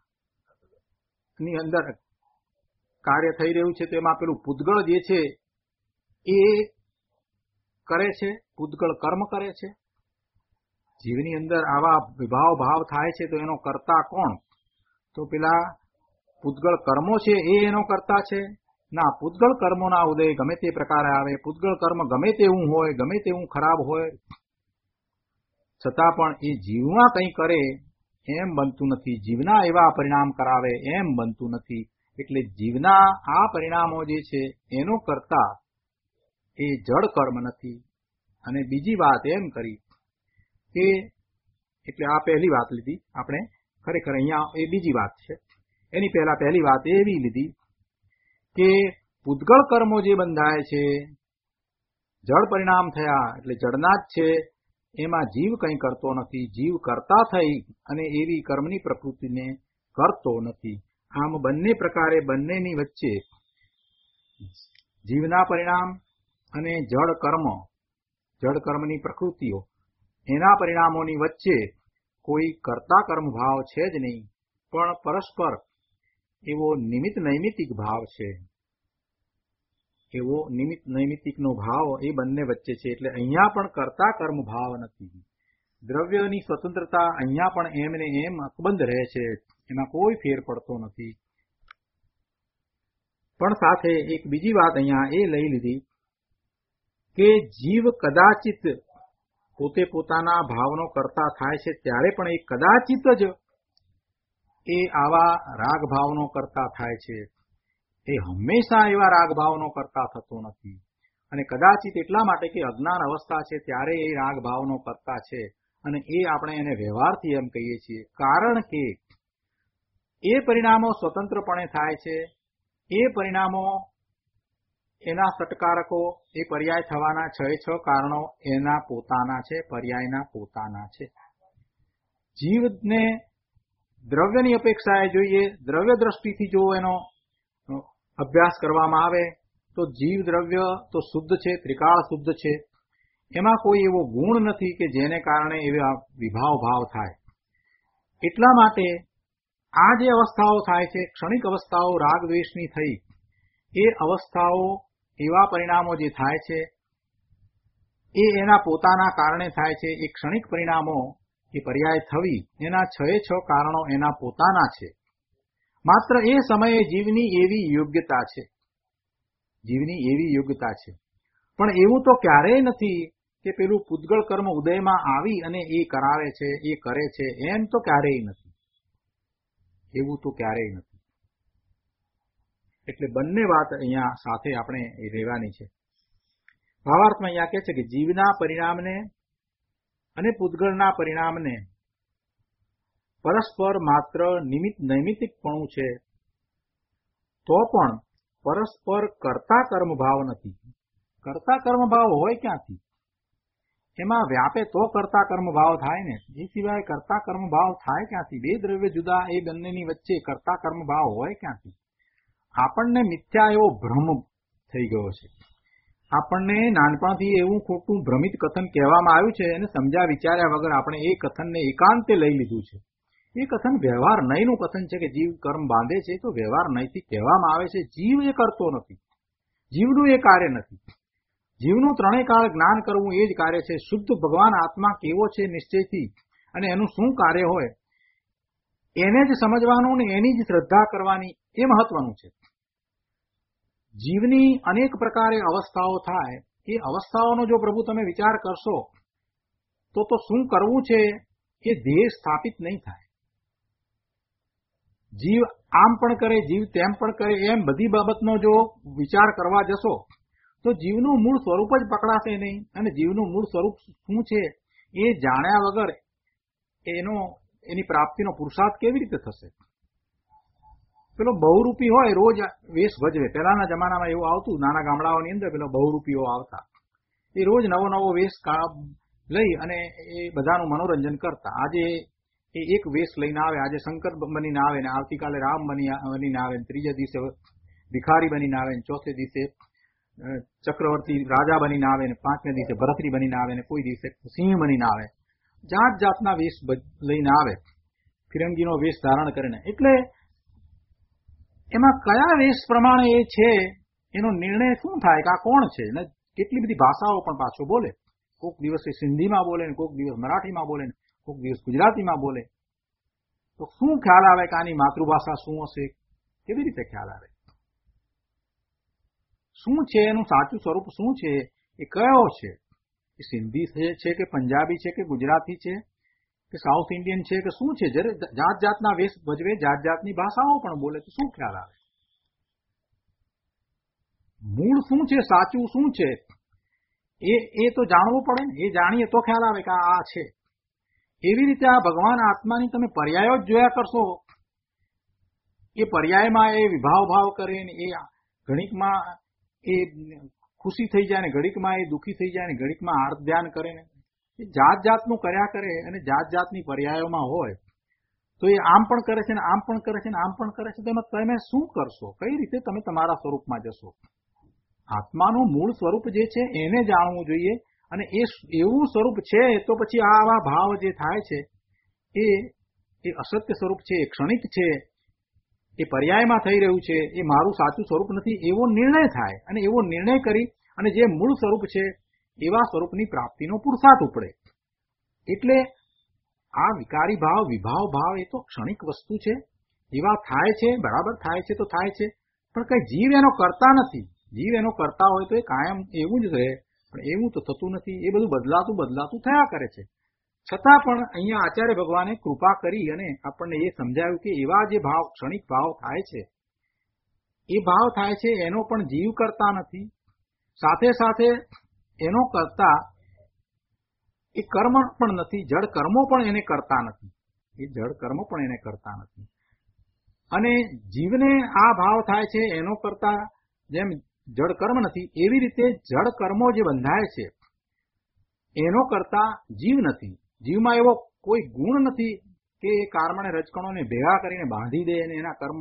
S2: ની અંદર કાર્ય થઈ રહ્યું છે, તો એમાં પેલું પૂતગળ જે છે એ કરે છે, પૂતગળ કર્મ કરે છે. જીવની અંદર આવા વિભાવ ભાવ થાય છે તો એનો કરતા કોણ? તો પેલા પૂતગળ કર્મો છે એ એનો કરતા છે? ના, પૂતગળ કર્મોના ઉદય ગમે તે પ્રકારે આવે, પૂતગળ કર્મ ગમે તેવું હોય, ગમે તેવું ખરાબ હોય, છતાં પણ એ જીવમાં કંઈ કરે એમ બનતું નથી, જીવના એવા પરિણામ કરાવે એમ બનતું નથી. એટલે જીવના આ પરિણામો જે છે એનો કરતા એ જડ કર્મ નથી. અને બીજી વાત એમ કરી કે એટલે આ પહેલી વાત લીધી આપણે, ખરેખર અહીંયા એ બીજી વાત છે. એની પહેલા પહેલી વાત એવી લીધી કે પૂતગળ કર્મો જે બંધાય છે, જળ પરિણામ થયા એટલે જડના જ છે, એમાં જીવ કંઈ કરતો નથી. જીવ કરતા થઈ અને એવી કર્મની પ્રકૃતિને કરતો નથી. આમ બંને પ્રકારે બંનેની વચ્ચે જીવના પરિણામ અને જળ કર્મની પ્રકૃતિઓ એના પરિણામોની વચ્ચે કોઈ કર્તા કર્મ ભાવ છે જ નહીં, પણ પરસ્પર એવો નિમિત્ત નૈમિતિક ભાવ છે. એવો નિમિત્ત નૈમિતિકનો ભાવ એ બંને વચ્ચે છે. એટલે અહીંયા પણ કર્તા કર્મ ભાવ નથી. દ્રવ્યની સ્વતંત્રતા અહીંયા પણ એમને એમ અકબંધ રહે છે, એમાં કોઈ ફેર પડતો નથી. પણ સાથે એક બીજી વાત અહીંયા એ લઈ લીધી કે જીવ કદાચિત પોતે પોતાના ભાવનો કરતા થાય છે ત્યારે પણ એ કદાચિત જ એ આવા રાગ ભાવનો કરતા થાય છે. એ હંમેશા એવા રાગ ભાવનો કરતા થતો નથી. અને કદાચિત એટલા માટે કે અજ્ઞાન અવસ્થા છે ત્યારે એ રાગ ભાવનો કરતા છે. અને એ આપણે એને વ્યવહારથી એમ કહીએ છીએ, કારણ કે એ પરિણામો સ્વતંત્રપણે થાય છે. એ પરિણામો એના સટકારકો એ પર્યાય થવાના 6 કારણો એના પોતાના છે, પર્યાયના પોતાના છે. જીવને દ્રવ્યની અપેક્ષાએ જોઈએ, દ્રવ્ય દ્રષ્ટિથી જો એનો અભ્યાસ કરવામાં આવે તો જીવ દ્રવ્ય તો શુદ્ધ છે, ત્રિકાળ શુદ્ધ છે. એમાં કોઈ એવો ગુણ નથી કે જેને કારણે એવા વિભાવ ભાવ થાય. એટલા માટે આ જે અવસ્થાઓ થાય છે, ક્ષણિક અવસ્થાઓ રાગ દ્વેષની થઈ, એ અવસ્થાઓ એવા પરિણામો જે થાય છે એ એના પોતાના કારણે થાય છે. એ ક્ષણિક પરિણામો એ પર્યાય થવી એના 6 કારણો એના પોતાના છે. માત્ર એ સમયે જીવની એવી યોગ્યતા છે, પણ એવું તો ક્યારેય નથી કે પેલું પૂતગળ કર્મ ઉદયમાં આવી અને એ કરાવે છે, એ કરે છે, એમ તો ક્યારેય નથી. એવું તો ક્યારેય નથી. એટલે બંને વાત અહીંયા સાથે આપણે રહેવાની છે. ભાવાર્થમાં અહીંયા કહે છે કે જીવના પરિણામને અને પૂતગળના પરિણામને પરસ્પર માત્ર નિમિત્ત નૈમિતિકપણું છે, તો પણ પરસ્પર કર્તા કર્મ ભાવ નથી. કર્તા કર્મ ભાવ હોય ક્યાંથી? એમાં વ્યાપે તો કર્તા કર્મ ભાવ થાય ને, એ સિવાય કર્તા કર્મ ભાવ થાય ક્યાંથી? બે દ્રવ્ય જુદા, એ બંનેની વચ્ચે કર્તા કર્મ ભાવ હોય ક્યાંથી? આપણને મિથ્યા એવો ભ્રમ થઈ ગયો છે. આપણને નાનપણથી એવું ખોટું ભ્રમિત કથન કહેવામાં આવ્યું છે, એને સમજ્યા વિચાર્યા વગર આપણે એ કથનને એકાંતે લઈ લીધું છે. એ કથન વ્યવહાર નયનું કથન છે કે જીવ કર્મ બાંધે છે તો વ્યવહાર નયથી કહેવામાં આવે છે. જીવ એ કરતો નથી, જીવનું એ કાર્ય નથી. જીવનું 3 કાળ જ્ઞાન કરવું એ જ કાર્ય છે. શુદ્ધ ભગવાન આત્મા કેવો છે નિશ્ચયથી અને એનું શું કાર્ય હોય એને જ સમજવાનું ને એની જ શ્રદ્ધા કરવાની, એ મહત્વનું છે. જીવની અનેક પ્રકારે અવસ્થાઓ થાય, એ અવસ્થાઓનો જો પ્રભુ તમે વિચાર કરશો તો શું કરવું છે એ ધ્યેય સ્થાપિત નહીં થાય. જીવ આમ પણ કરે, જીવ તેમ પણ કરે, એમ બધી બાબતનો જો વિચાર કરવા જશો તો જીવનું મૂળ સ્વરૂપ જ પકડાશે નહીં. અને જીવનું મૂળ સ્વરૂપ શું છે એ જાણ્યા વગર એની પ્રાપ્તિનો પુરુષાર્થ કેવી રીતે થશે? પેલો બહુરૂપી હોય, રોજ વેશ ભજવે. પહેલાના જમાનામાં એવું આવતું, નાના ગામડાઓની અંદર પેલો બહુરૂપીઓ આવતા, એ રોજ નવો નવો વેશ લઈ અને એ બધાનું મનોરંજન કરતા. આજે એ એક વેશ લઈને આવે, આજે શંકર બનીને આવે ને આવતીકાલે રામ બનીને આવે, ત્રીજા દિવસે ભિખારી બનીને આવે, ચોથે દિવસે ચક્રવર્તી રાજા બનીને આવે ને 5મે દિવસે ભરતરી બનીને આવે ને કોઈ દિવસે સિંહ બનીને આવે. જાત જાતના વેશ લઈને આવે, ફિરંગીનો વેશ ધારણ કરીને. એટલે એમાં કયા વેશ પ્રમાણે એ છે એનો નિર્ણય શું થાય કે આ કોણ છે? ને કેટલી બધી ભાષાઓ પણ પાછો બોલે. કોઈક દિવસ સિંધીમાં બોલે ને કોઈક દિવસ મરાઠીમાં બોલે ને કોઈક દિવસ ગુજરાતીમાં બોલે. તો શું ખ્યાલ આવે કે આની માતૃભાષા શું હશે? કેવી રીતે ખ્યાલ આવે? શું છે એનું સાચું સ્વરૂપ? શું છે એ કયો છે? એ સિંધી છે કે પંજાબી છે કે ગુજરાતી છે કે સાઉથ ઇન્ડિયન છે કે શું છે, જ્યારે જાત જાતના વેશ ભજવે, જાત જાતની ભાષાઓ પણ બોલે તો શું ખ્યાલ આવે? મૂળ શું છે, સાચું શું છે એ તો જાણવું પડે ને. એ જાણીએ તો ખ્યાલ આવે કે આ છે. એવી રીતે આ ભગવાન આત્માની તમે પર્યાયો જ જોયા કરશો. એ પર્યાયમાં એ વિભાવ ભાવ કરે ને એ ઘડીકમાં એ ખુશી થઈ જાય ને ઘડીકમાં એ દુઃખી થઈ જાય ને ઘડીકમાં આર્ત ધ્યાન કરે ને એ જાત જાતનું કર્યા કરે અને જાત જાતની પર્યાયોમાં હોય તો એ આમ પણ કરે છે ને આમ પણ કરે છે ને આમ પણ કરે છે. તો એમાં તમે શું કરશો? કઈ રીતે તમે તમારા સ્વરૂપમાં જશો? આત્માનું મૂળ સ્વરૂપ જે છે એને જાણવું જોઈએ. અને એ એવું સ્વરૂપ છે તો પછી આવા ભાવ જે થાય છે એ અસત્ય સ્વરૂપ છે, એ ક્ષણિક છે, એ પર્યાયમાં થઈ રહ્યું છે, એ મારું સાચું સ્વરૂપ નથી એવો નિર્ણય થાય. અને એવો નિર્ણય કરી અને જે મૂળ સ્વરૂપ છે એવા સ્વરૂપની પ્રાપ્તિનો પુરુષાર્થ ઉપડે. એટલે આ વિકારી ભાવ, વિભાવ ભાવ એ તો ક્ષણિક વસ્તુ છે. એવા થાય છે, બરાબર થાય છે તો થાય છે, પણ કઈ જીવ એનો કરતા નથી. જીવ એનો કરતા હોય તો એ કાયમ એવું જ રહે, પણ એવું તો થતું નથી. એ બધું બદલાતું થયા કરે છે. છતાં પણ અહીંયા આચાર્ય ભગવાને કૃપા કરી અને આપણને એ સમજાવ્યું કે એવા જે ભાવ, ક્ષણિક ભાવ થાય છે, એ ભાવ થાય છે એનો પણ જીવ કરતા નથી. સાથે સાથે એનો કરતા એ કર્મ પણ નથી, જડ કર્મો પણ એને કરતા નથી. એ જડ કર્મો પણ એને કરતા નથી. અને જીવને આ ભાવ થાય છે એનો કરતા જેમ જડ કર્મ નથી, એવી રીતે જડ કર્મો જે બંધાય છે એનો કરતા જીવ નથી. જીવમાં એવો કોઈ ગુણ નથી કે એ કર્મને રજકણોને ભેગા કરીને બાંધી દે અને એના કર્મ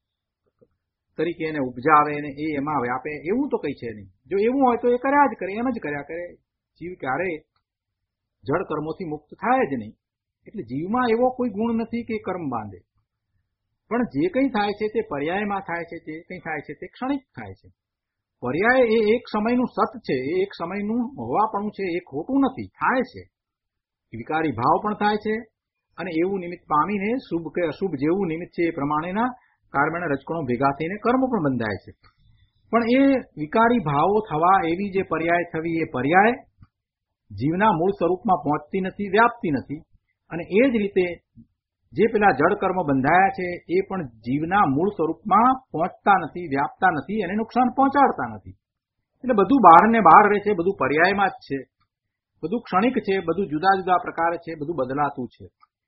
S2: તરીકે એને ઉપજાવે અને એ એમાં વ્યાપે, એવું તો કઈ છે નહીં. જો એવું હોય તો એ કર્યા જ કરે, એમ જ કર્યા કરે. જીવ ક્યારેય જડ કર્મોથી મુક્ત થાય જ નહીં. એટલે જીવમાં એવો કોઈ ગુણ નથી કે કર્મ બાંધે. પણ જે કંઈ થાય છે તે પર્યાયમાં થાય છે, જે કંઈ થાય છે તે ક્ષણિક થાય છે. પર્યાય એ એક સમયનું સત છે, એ એક સમયનું હોવાપણું છે, એ ખોટું નથી, થાય છે. વિકારી ભાવ પણ થાય છે અને એવું નિમિત્ત પામીને શુભ કે અશુભ જેવું નિમિત્ત છે એ પ્રમાણેના કર્મના રજકણો ભેગા થઈને કર્મ પણ બંધાય છે. પણ એ વિકારી ભાવો થવા, એવી જે પર્યાય થવી, એ પર્યાય જીવના મૂળ સ્વરૂપમાં પહોંચતી નથી, વ્યાપતી નથી. અને એ જ રીતે જે પેલા જડ કર્મ બંધાયા છે એ પણ જીવના મૂળ સ્વરૂપમાં પહોંચતા નથી, વ્યાપતા નથી, એને નુકસાન પહોંચાડતા નથી. એટલે બધું બહાર ને બહાર રહે છે, બધું પર્યાયમાં જ છે, બધું ક્ષણિક છે, બધું જુદા જુદા પ્રકારે છે, બધું બદલાતું છે.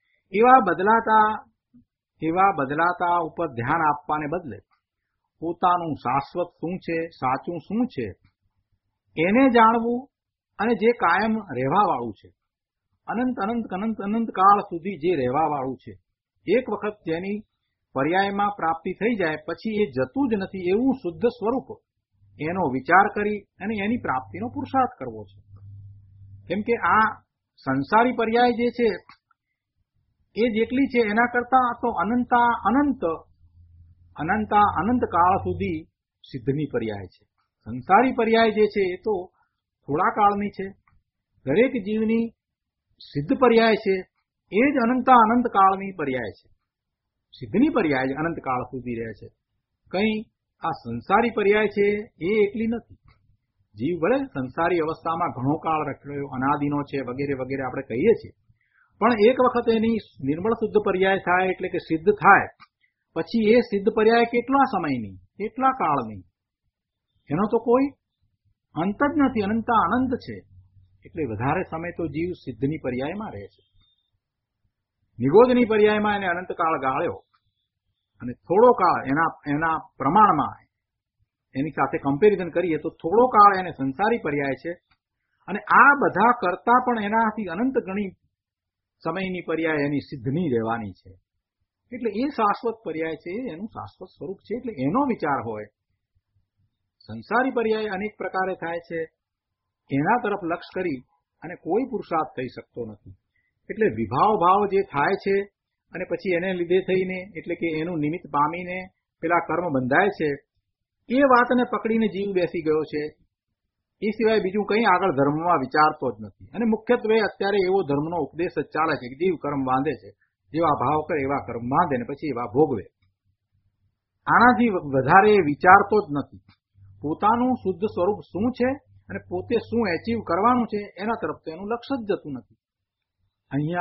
S2: એવા બદલાતા ઉપર ધ્યાન આપવાને બદલે પોતાનું શાશ્વત શું છે, સાચું શું છે એને જાણવું અને જે કાયમ રહેવા વાળું છે, અનંત કાળ સુધી જે રહેવા વાળું છે, એક વખત જેની પર્યાયમાં પ્રાપ્તિ થઈ જાય પછી એ જતું જ નથી એવું શુદ્ધ સ્વરૂપ, એનો વિચાર કરી અને એની પ્રાપ્તિનો પુરુષાર્થ કરવો છે. કેમ કે આ સંસારી પર્યાય જે છે એ જેટલી છે એના કરતા તો અનંત કાળ સુધી સિદ્ધની પર્યાય છે. સંસારી પર્યાય જે છે એ તો થોડા કાળની છે. દરેક જીવની સિદ્ધ પર્યાય છે એ જ અનંત કાળની પર્યાય છે. સિદ્ધની પર્યાય જ અનંત કાળ સુધી રહે છે. કંઈ આ સંસારી પર્યાય છે એ એટલી નથી. જીવ ભલે સંસારી અવસ્થામાં ઘણો કાળ રખડ્યો, અનાદિનો છે, વગેરે વગેરે આપણે કહીએ છીએ, પણ એક વખત એની નિર્મળ શુદ્ધ પર્યાય થાય એટલે કે સિદ્ધ થાય પછી એ સિદ્ધ પર્યાય કેટલા સમયની, કેટલા કાળની, એનો તો કોઈ અંત જ નથી, અનંત છે. એટલે વધારે સમય તો જીવ સિદ્ધની પર્યાયમાં રહે છે. નિગોદની પર્યાયમાં એને અનંત કાળ ગાળ્યો અને થોડો કાળ એના પ્રમાણમાં એની સાથે કમ્પેરિઝન કરીએ તો થોડો કાળ એને સંસારી પર્યાય છે. અને આ બધા કરતા પણ એનાથી અનંત ગણી સમયની પર્યાય એની સિદ્ધની રહેવાની છે. એટલે એ શાશ્વત પર્યાય છે, એનું શાશ્વત સ્વરૂપ છે. એટલે એનો વિચાર હોય. સંસારી પર્યાય અનેક પ્રકારે થાય છે, એના તરફ લક્ષ કરી અને કોઈ પુરુષાર્થ થઈ શકતો નથી. એટલે વિભાવ ભાવ જે થાય છે અને પછી એને લીધે થઈને એટલે કે એનું નિમિત્ત પામીને પેલા કર્મ બંધાય છે, એ વાતને પકડીને જીવ બેસી ગયો છે. એ સિવાય બીજું કંઈ આગળ ધર્મમાં વિચારતો જ નથી. અને મુખ્યત્વે અત્યારે એવો ધર્મનો ઉપદેશ જ ચાલે છે કે જીવ કર્મ બાંધે છે, જેવા ભાવ કરે એવા કર્મ બાંધે ને પછી એવા ભોગવે. આનાથી વધારે વિચારતો જ નથી. પોતાનું શુદ્ધ સ્વરૂપ શું છે અને પોતે શું એચીવ કરવાનું છે એના તરફ તો એનું લક્ષ્ય જ જતું નથી. અહીંયા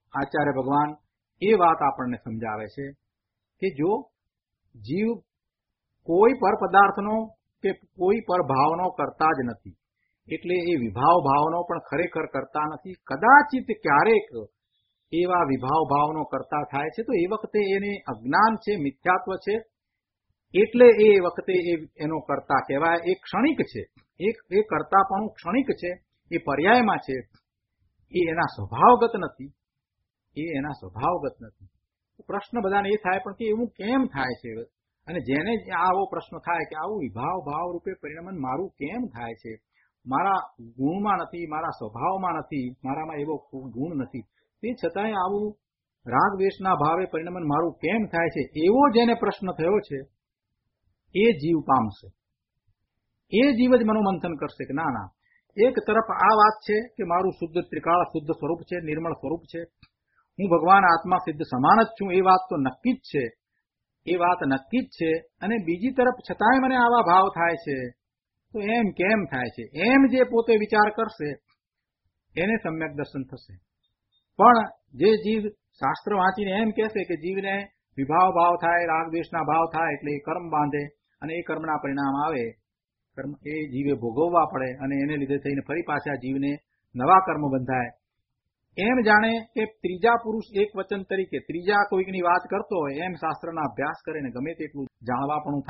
S2: આચાર્ય ભગવાન એ વાત આપણને સમજાવે છે કે જો જીવ કોઈ પર પદાર્થનો કે કોઈ પર ભાવનો કરતા જ નથી, એટલે એ વિભાવ ભાવનો પણ ખરેખર કરતા નથી. કદાચિત ક્યારેક એવા વિભાવ ભાવનો કરતા થાય છે તો એ વખતે એને અજ્ઞાન છે, મિથ્યાત્વ છે, એટલે એ વખતે એનો કરતા કહેવાય. એ ક્ષણિક છે, એ કરતાપણું ક્ષણિક છે, એ પર્યાયમાં છે, એ એના સ્વભાવગત નથી, એ એના સ્વભાવગત નથી. પ્રશ્ન બધાને એ થાય પણ કે એવું કેમ થાય છે? અને જેને આવો પ્રશ્ન થાય કે આવું વિભાવ ભાવ રૂપે પરિણમન મારું કેમ થાય છે, મારા ગુણમાં નથી, મારા સ્વભાવમાં નથી, મારામાં એવો ગુણ નથી, તે છતાંય આવું રાગ દ્વેષના ભાવે પરિણમન મારું કેમ થાય છે, એવો જેને પ્રશ્ન થયો છે એ જીવ પામશે. એ જીવ જ મનોમંથન કરશે કે ના ના, એક તરફ આ વાત છે કે મારું શુદ્ધ ત્રિકાળ શુદ્ધ સ્વરૂપ છે, નિર્મળ સ્વરૂપ છે, હું ભગવાન આત્મા સિદ્ધ સમાન જ છું, એ વાત તો નક્કી જ છે, એ વાત નક્કી જ છે. અને બીજી તરફ છતાંય મને આવા ભાવ થાય છે, તો એમ કેમ થાય છે, એમ જે પોતે વિચાર કરશે એને સમ્યક દર્શન થશે. પણ જે જીવ શાસ્ત્ર વાંચીને એમ કહેશે કે જીવને વિભાવ ભાવ થાય, રાગ દ્વેષના ભાવ થાય એટલે એ કર્મ બાંધે અને એ કર્મના પરિણામ આવે, કર્મ એ જીવે ભોગવવા પડે અને એને લીધે થઈને ફરી પાછા જીવને નવા કર્મ બંધાય, એમ જાણે કે ત્રીજા પુરુષ એક વચન તરીકે ત્રીજા કોઈકની વાત કરતો હોય એમ શાસ્ત્રના અભ્યાસ કરે ને ગમે તેટલું જાણવાપણું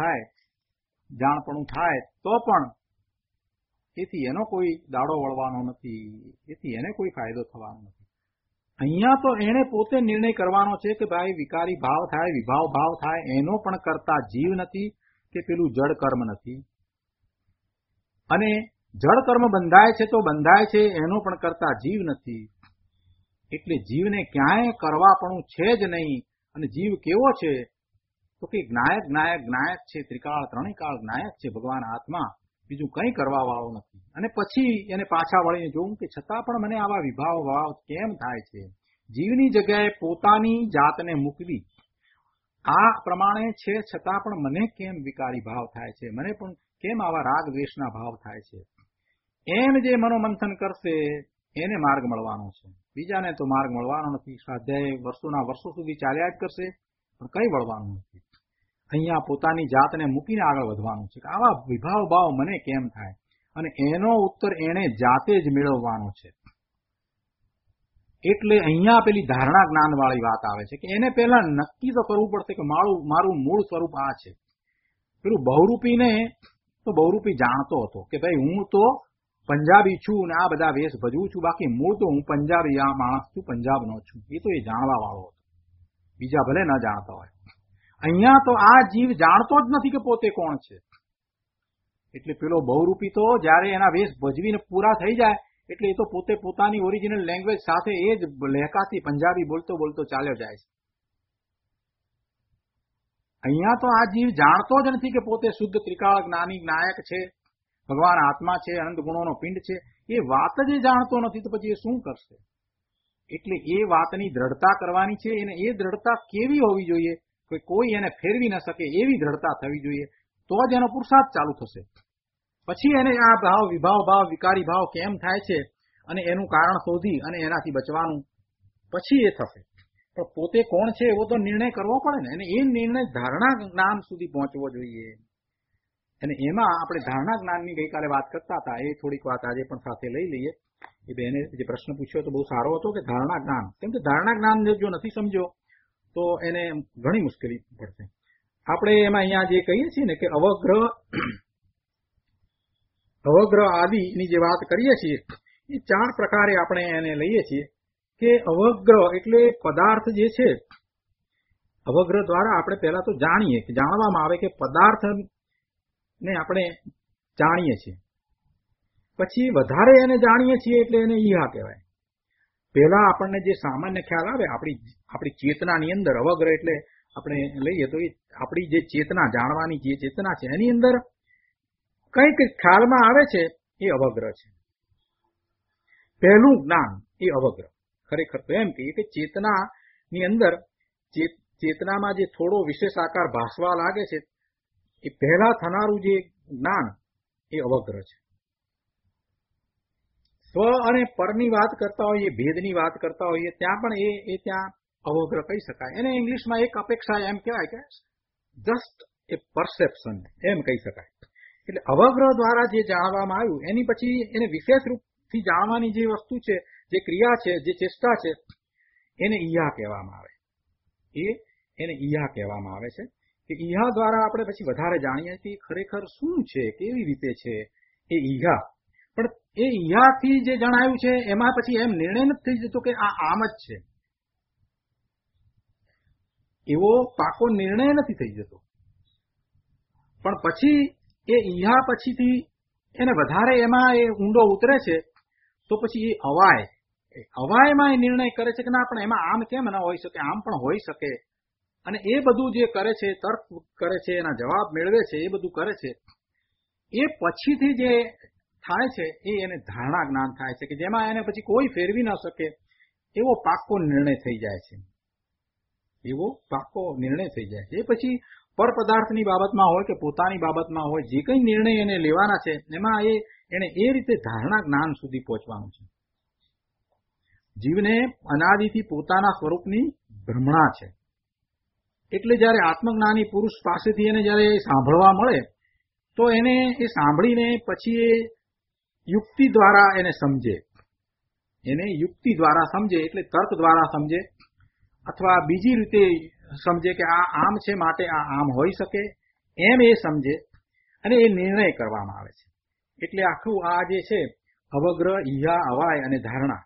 S2: થાય તો પણ એથી એનો કોઈ દાડો વળવાનો નથી, એથી એને કોઈ ફાયદો થવાનો નથી. અહીંયા તો એને પોતે નિર્ણય કરવાનો છે કે ભાઈ વિકારી ભાવ થાય, વિભાવ ભાવ થાય, એનો પણ કરતા જીવ નથી કે પેલું જડ કર્મ નથી. અને જડ કર્મ બંધાય છે તો બંધાય છે, એનો પણ કરતા જીવ નથી. એટલે જીવને ક્યાંય કરવાપણું છે જ નહીં. અને જીવ કેવો છે તો કે જ્ઞાયક જ્ઞાયક જ્ઞાયક છે, ત્રિકાળ ત્રણેય કાળ જ્ઞાયક છે ભગવાન આત્મા, બીજું કંઈ કરવા વાળો નથી. અને પછી એને પાછા વળીને જોવું કે છતાં પણ મને આવા વિભાવ ભાવ કેમ થાય છે. જીવની જગ્યાએ પોતાની જાતને મૂકવી આ પ્રમાણે છે, છતાં પણ મને કેમ વિકારી ભાવ થાય છે, મને પણ કેમ આવા રાગ દ્વેષના ભાવ થાય છે, એમ જે મનોમંથન કરશે એને માર્ગ મળવાનો છે. બીજાને તો માર્ગ મળવાનો નથી. સ્વાધ્યાય વર્ષોના વર્ષો સુધી ચાલ્યા જ કરશે પણ કંઈ વળવાનું નથી. અહીંયા પોતાની જાતને મૂકીને આગળ વધવાનું છે કે આવા વિભાવ ભાવ મને કેમ થાય, અને એનો ઉત્તર એને જાતે જ મેળવવાનો છે. એટલે અહીંયા પેલી ધારણા જ્ઞાન વાળી વાત આવે છે કે એને પહેલા નક્કી તો કરવું પડશે કે મારું મૂળ સ્વરૂપ આ છે. પેલું બહુરૂપીને તો બહુરૂપી જાણતો હતો કે ભાઈ હું તો પંજાબી છું ને આ બધા વેશ ભજવું છું, બાકી મૂળ તો હું પંજાબી આ માણસ છું, પંજાબનો છું. એ તો એ જાણવા વાળો હતો, બીજા ભલે ન જાણતા હોય. અહીંયા તો આ જીવ જાણતો જ નથી કે પોતે કોણ છે. એટલે પેલો બહુરૂપી તો જયારે એના વેશ ભજવીને પૂરા થઈ જાય એટલે એ તો પોતે પોતાની ઓરિજિનલ લેંગ્વેજ સાથે એ જ લહેકાથી પંજાબી બોલતો બોલતો ચાલ્યો જાય છે. અહીંયા તો આ જીવ જાણતો જ નથી કે પોતે શુદ્ધ ત્રિકાળ જ્ઞાની જ્ઞાયક છે, ભગવાન આત્મા છે, અનંત ગુણોનો પિંડ છે. એ વાત જ જાણતો નથી તો પછી એ શું કરશે? એટલે એ વાતની દ્રઢતા કરવાની છે. અને એ દ્રઢતા કેવી હોવી જોઈએ? કોઈ એને ફેરવી ન શકે એવી દ્રઢતા થવી જોઈએ, તો જ એનો પુરુષાર્થ ચાલુ થશે. પછી એને આ ભાવ વિભાવ ભાવ વિકારી ભાવ કેમ થાય છે અને એનું કારણ શોધી અને એનાથી બચવાનું પછી એ થશે. પણ પોતે કોણ છે એવો તો નિર્ણય કરવો પડે ને. અને એ નિર્ણય ધારણા જ્ઞાન સુધી પહોંચવો જોઈએ. અને એમાં આપણે ધારણા જ્ઞાનની ગઈકાલે વાત કરતા હતા, એ થોડીક વાત આજે પણ સાથે લઈ લઈએ. એ બેને જે પ્રશ્ન પૂછ્યો તો બહુ સારો હતો કે ધારણા જ્ઞાન, કેમ કે ધારણા જ્ઞાન જો નથી સમજો તો એને ઘણી મુશ્કેલી પડશે. આપણે એમાં અહીંયા જે કહીએ છીએ ને કે અવગ્રહ આદિની જે વાત કરીએ છીએ એ 4 પ્રકારે આપણે એને લઈએ છીએ. કે અવગ્રહ એટલે પદાર્થ જે છે, અવગ્રહ દ્વારા આપણે પહેલા તો જાણીએ કે જાણવામાં આવે કે પદાર્થને આપણે જાણીએ છીએ, પછી વધારે એને જાણીએ છીએ એટલે એને ઈહા કહેવાય. પહેલા આપણને જે સામાન્ય ખ્યાલ આવે આપણી ચેતનાની અંદર, અવગ્રહ એટલે આપણે લઈએ તો એ આપણી જે ચેતના જાણવાની જે ચેતના છે એની અંદર કંઈક ખ્યાલમાં આવે છે એ અવગ્રહ છે. પહેલું જ્ઞાન એ અવગ્રહ. ખરેખર તો એમ કહીએ કે ચેતનાની અંદર ચેતનામાં જે થોડો વિશેષ આકાર ભાસવા લાગે છે એ પહેલા થનારું જે જ્ઞાન એ અવગ્રહ છે. સ્વ અને પરની વાત કરતા હોઈએ, ભેદની વાત કરતા હોઈએ, ત્યાં પણ એ ત્યાં અવગ્રહ કહી શકાય. એને ઇંગ્લિશમાં એક અપેક્ષા એમ કહેવાય કે જસ્ટ એ પરસેપ્શન એમ કહી શકાય. એટલે અવગ્રહ દ્વારા જે જાણવામાં આવ્યું એની પછી એને વિશેષ રૂપથી જાણવાની જે વસ્તુ છે, જે ક્રિયા છે, જે ચેષ્ટા છે, એને ઈહા કહેવામાં આવે. એને ઈહા કહેવામાં આવે છે કે ઈહા દ્વારા આપણે પછી વધારે જાણીએ કે ખરેખર શું છે, કેવી રીતે છે એ ઈહા. પણ એ ઈહાથી જે જણાયું છે એમાં પછી એમ નિર્ણય નથી થઈ જતો કે આ આમ જ છે, એવો પાકો નિર્ણય નથી થઈ જતો. પણ પછી એ ઈહા પછીથી એને વધારે એમાં એ ઊંડો ઉતરે છે તો પછી એ અવાયમાં એ નિર્ણય કરે છે કે ના પણ એમાં આમ કેમ ના હોઈ શકે, આમ પણ હોઈ શકે. અને એ બધું જે કરે છે, તર્ક કરે છે, એના જવાબ મેળવે છે, એ બધું કરે છે, એ પછીથી જે થાય છે એ એને ધારણા જ્ઞાન થાય છે કે જેમાં એને પછી કોઈ ફેરવી ન શકે એવો પાક્કો નિર્ણય થઈ જાય છે. એવો પાક્કો નિર્ણય થઈ જાય છે. એ પછી પર પદાર્થની બાબતમાં હોય કે પોતાની બાબતમાં હોય, જે કંઈ નિર્ણય એને લેવાના છે એમાં એને એ રીતે ધારણા જ્ઞાન સુધી પહોંચવાનું છે. જીવને અનાદિથી પોતાના સ્વરૂપની ભ્રમણા છે. એટલે જયારે આત્મજ્ઞાની પુરુષ પાસેથી એને જયારે સાંભળવા મળે તો એને એ સાંભળીને પછી એ યુક્તિ દ્વારા એને સમજે. એને યુક્તિ દ્વારા સમજે એટલે તર્ક દ્વારા સમજે અથવા બીજી રીતે સમજે કે આ આમ છે માટે આ આમ હોઈ શકે એમ એ સમજે અને એ નિર્ણય કરવામાં આવે છે. એટલે આખું આ જે છે અવગ્રહ, ઈહા, અવાય અને ધારણા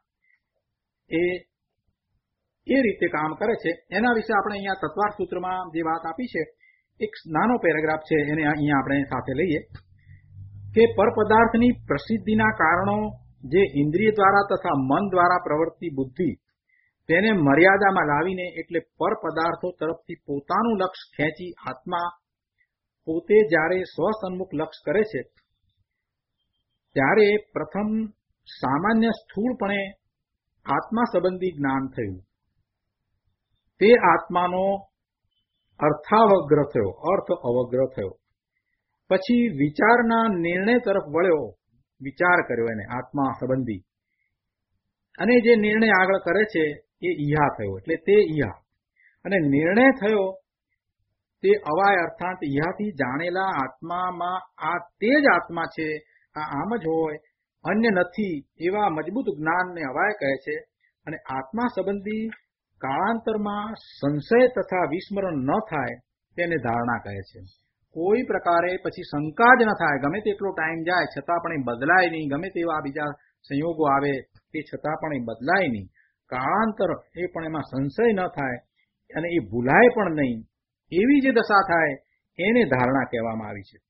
S2: એ રીતે કામ કરે છે. એના વિશે આપણે અહીંયા તત્વાર્થ સૂત્રમાં જે વાત આપી છે, એક નાનો પેરેગ્રાફ છે, એને અહીંયા આપણે સાથે લઈએ કે પરપદાર્થની પ્રસિદ્ધિના કારણો જે ઇન્દ્રિય દ્વારા તથા મન દ્વારા પ્રવર્તી બુદ્ધિ તેને મર્યાદામાં લાવીને એટલે પરપદાર્થો તરફથી પોતાનું લક્ષ્ય ખેંચી આત્મા પોતે જ્યારે સ્વસન્મુખ લક્ષ્ય કરે છે ત્યારે પ્રથમ સામાન્ય સ્થૂળપણે આત્મા સંબંધી જ્ઞાન થયું. તે આત્માનો અર્થ અવગ્રહ થયો. પછી વિચારના નિર્ણય તરફ વળ્યો, વિચાર કર્યો એને આત્મા સંબંધી, અને જે નિર્ણય આગળ કરે છે એ ઈહા થયો. એટલે તે ઈહા અને નિર્ણય થયો તે અવાય અર્થાત ઈહાથી જાણેલા આત્મામાં આ તે જ આત્મા છે, આ આમ જ હોય, અન્ય નથી એવા મજબૂત જ્ઞાનને અવાય કહે છે. અને આત્મા સંબંધી કાળાંતરમાં સંશય તથા વિસ્મરણ ન થાય તેને ધારણા કહે છે. કોઈ પ્રકારે પછી શંકા જ ન થાય, ગમે તેટલો ટાઈમ જાય છતાં પણ એ બદલાય નહીં, ગમે તેવા બીજા સંયોગો આવે તે છતાં પણ એ બદલાય નહીં, કાળાંતર એ પણ એમાં સંશય ન થાય અને એ ભૂલાય પણ નહીં, એવી જે દશા થાય એને ધારણા કહેવામાં આવી છે.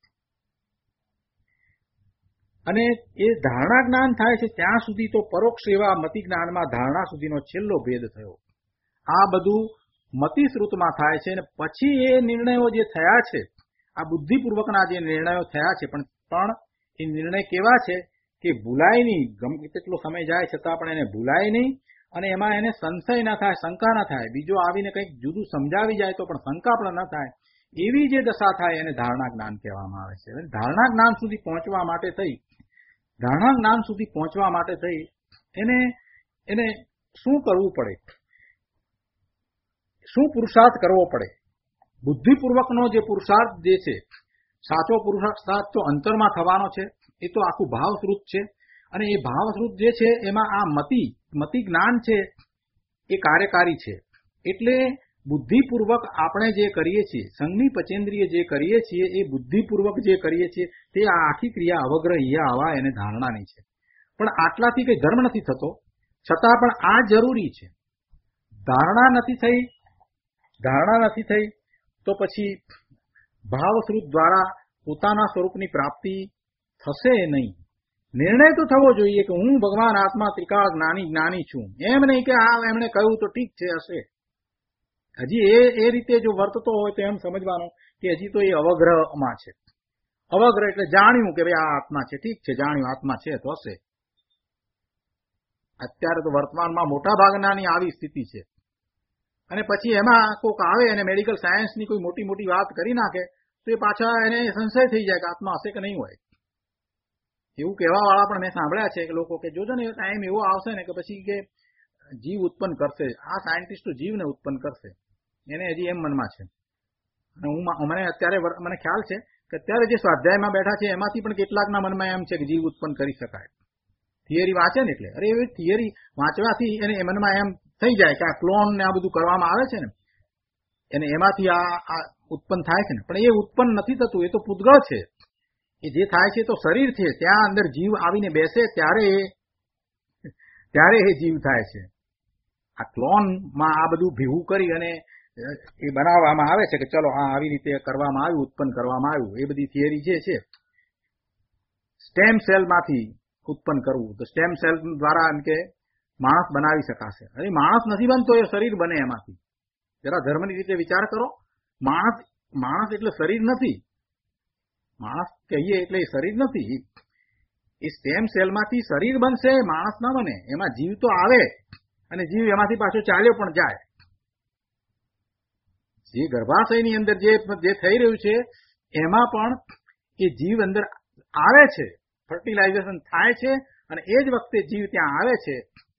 S2: અને એ ધારણા જ્ઞાન થાય છે ત્યાં સુધી તો પરોક્ષ એવા મતિ જ્ઞાનમાં ધારણા સુધીનો છેલ્લો ભેદ થયો. આ બધું મતિશ્રુતમાં થાય છે અને પછી એ નિર્ણયો જે થયા છે, આ બુદ્ધિપૂર્વકના જે નિર્ણયો થયા છે, પણ એ નિર્ણય કેવા છે કે ભૂલાય નહીં, ગમે તેટલો સમય જાય છતાં પણ એને ભૂલાય નહીં અને એમાં એને સંશય ના થાય, શંકા ના થાય, બીજો આવીને કંઈક જુદું સમજાવી જાય તો પણ શંકા પણ ન થાય, એવી જે દશા થાય એને ધારણા જ્ઞાન કહેવામાં આવે છે. ધારણા જ્ઞાન સુધી પહોંચવા માટે થઈ એને શું કરવું પડે, શું પુરુષાર્થ કરવો પડે? બુદ્ધિપૂર્વકનો જે પુરુષાર્થ જે છે, સાચો પુરુષાર્થ તો અંતરમાં થવાનો છે, એ તો આખું ભાવશ્રુત છે. અને એ ભાવશ્રુત જે છે એમાં આ મતિ જ્ઞાન છે એ કાર્યકારી છે. એટલે બુદ્ધિપૂર્વક આપણે જે કરીએ છીએ, સંજ્ઞી પચેન્દ્રિય જે કરીએ છીએ, એ બુદ્ધિપૂર્વક જે કરીએ છીએ તે આ આખી ક્રિયા અવગ્રહ, ઈહા, અવાય અને ધારણાની છે. પણ આટલાથી કંઈ ધર્મ નથી થતો, છતાં પણ આ જરૂરી છે. ધારણા નથી થઈ તો પછી ભાવશ્રુત દ્વારા પોતાના સ્વરૂપની પ્રાપ્તિ થશે નહીં. નિર્ણય તો થવો જોઈએ કે હું ભગવાન આત્મા ત્રિકાળ જ્ઞાની છું, એમ નહીં કે આ એમણે કહ્યું તો ઠીક છે હશે. હજી એ રીતે જો વર્તતો હોય તો એમ સમજવાનું કે હજી તો એ અવગ્રહમાં છે. અવગ્રહ એટલે જાણ્યું કે ભાઈ આ આત્મા છે, ઠીક છે, જાણ્યું આત્મા છે તો હશે. અત્યારે તો વર્તમાનમાં મોટા ભાગનાની આવી સ્થિતિ છે. અને પછી એમાં કોઈક આવે અને મેડિકલ સાયન્સની કોઈ મોટી મોટી વાત કરી નાખે તો એ પાછા એને સંશય થઈ જાય કે આત્મા હશે કે નહીં હોય. એવું કહેવા વાળા પણ મેં સાંભળ્યા છે કે લોકો કે જોજો ને ટાઈમ એવો આવશે ને કે પછી કે જીવ ઉત્પન્ન કરશે, આ સાયન્ટિસ્ટો જીવને ઉત્પન્ન કરશે, એને હજી એમ મનમાં છે. અને મને અત્યારે મને ખ્યાલ છે કે અત્યારે જે સ્વાધ્યાયમાં બેઠા છે એમાંથી પણ કેટલાકના મનમાં એમ છે કે જીવ ઉત્પન્ન કરી શકાય. થિયરી વાંચે ને એટલે અરે એવી થિયરી વાંચવાથી એને મનમાં એમ થઈ જાય કે આ ક્લોન ને આ બધું કરવામાં આવે છે ને એને એમાંથી આ ઉત્પન્ન થાય છે ને, પણ એ ઉત્પન્ન નથી થતું, એ તો પૂતગળ છે. એ જે થાય છે તો શરીર છે, ત્યાં અંદર જીવ આવીને બેસે ત્યારે એ જીવ થાય છે. આ ક્લોનમાં આ બધું ભેગું કરી અને એ બનાવવામાં આવે છે કે ચલો આ આવી રીતે કરવામાં આવ્યું, ઉત્પન્ન કરવામાં આવ્યું. એ બધી થિયરી જે છે સ્ટેમ સેલમાંથી ઉત્પન્ન કરવું, તો સ્ટેમ સેલ દ્વારા એમ કે માણસ બનાવી શકાશે. અરે માણસ નથી બનતો, એ શરીર બને એમાંથી. જરા ધર્મની રીતે વિચાર કરો. માણસ એટલે શરીર નથી, માણસ કહીએ એટલે એ શરીર નથી. એ સ્ટેમ સેલમાંથી શરીર બનશે, માણસ ના બને. એમાં જીવ તો આવે અને જીવ એમાંથી પાછો ચાલ્યો પણ જાય. જે ગર્ભાશયની અંદર જે થઈ રહ્યું છે એમાં પણ એ જીવ અંદર આવે છે, ફર્ટિલાઇઝેશન થાય છે અને એ જ વખતે જીવ ત્યાં આવે છે.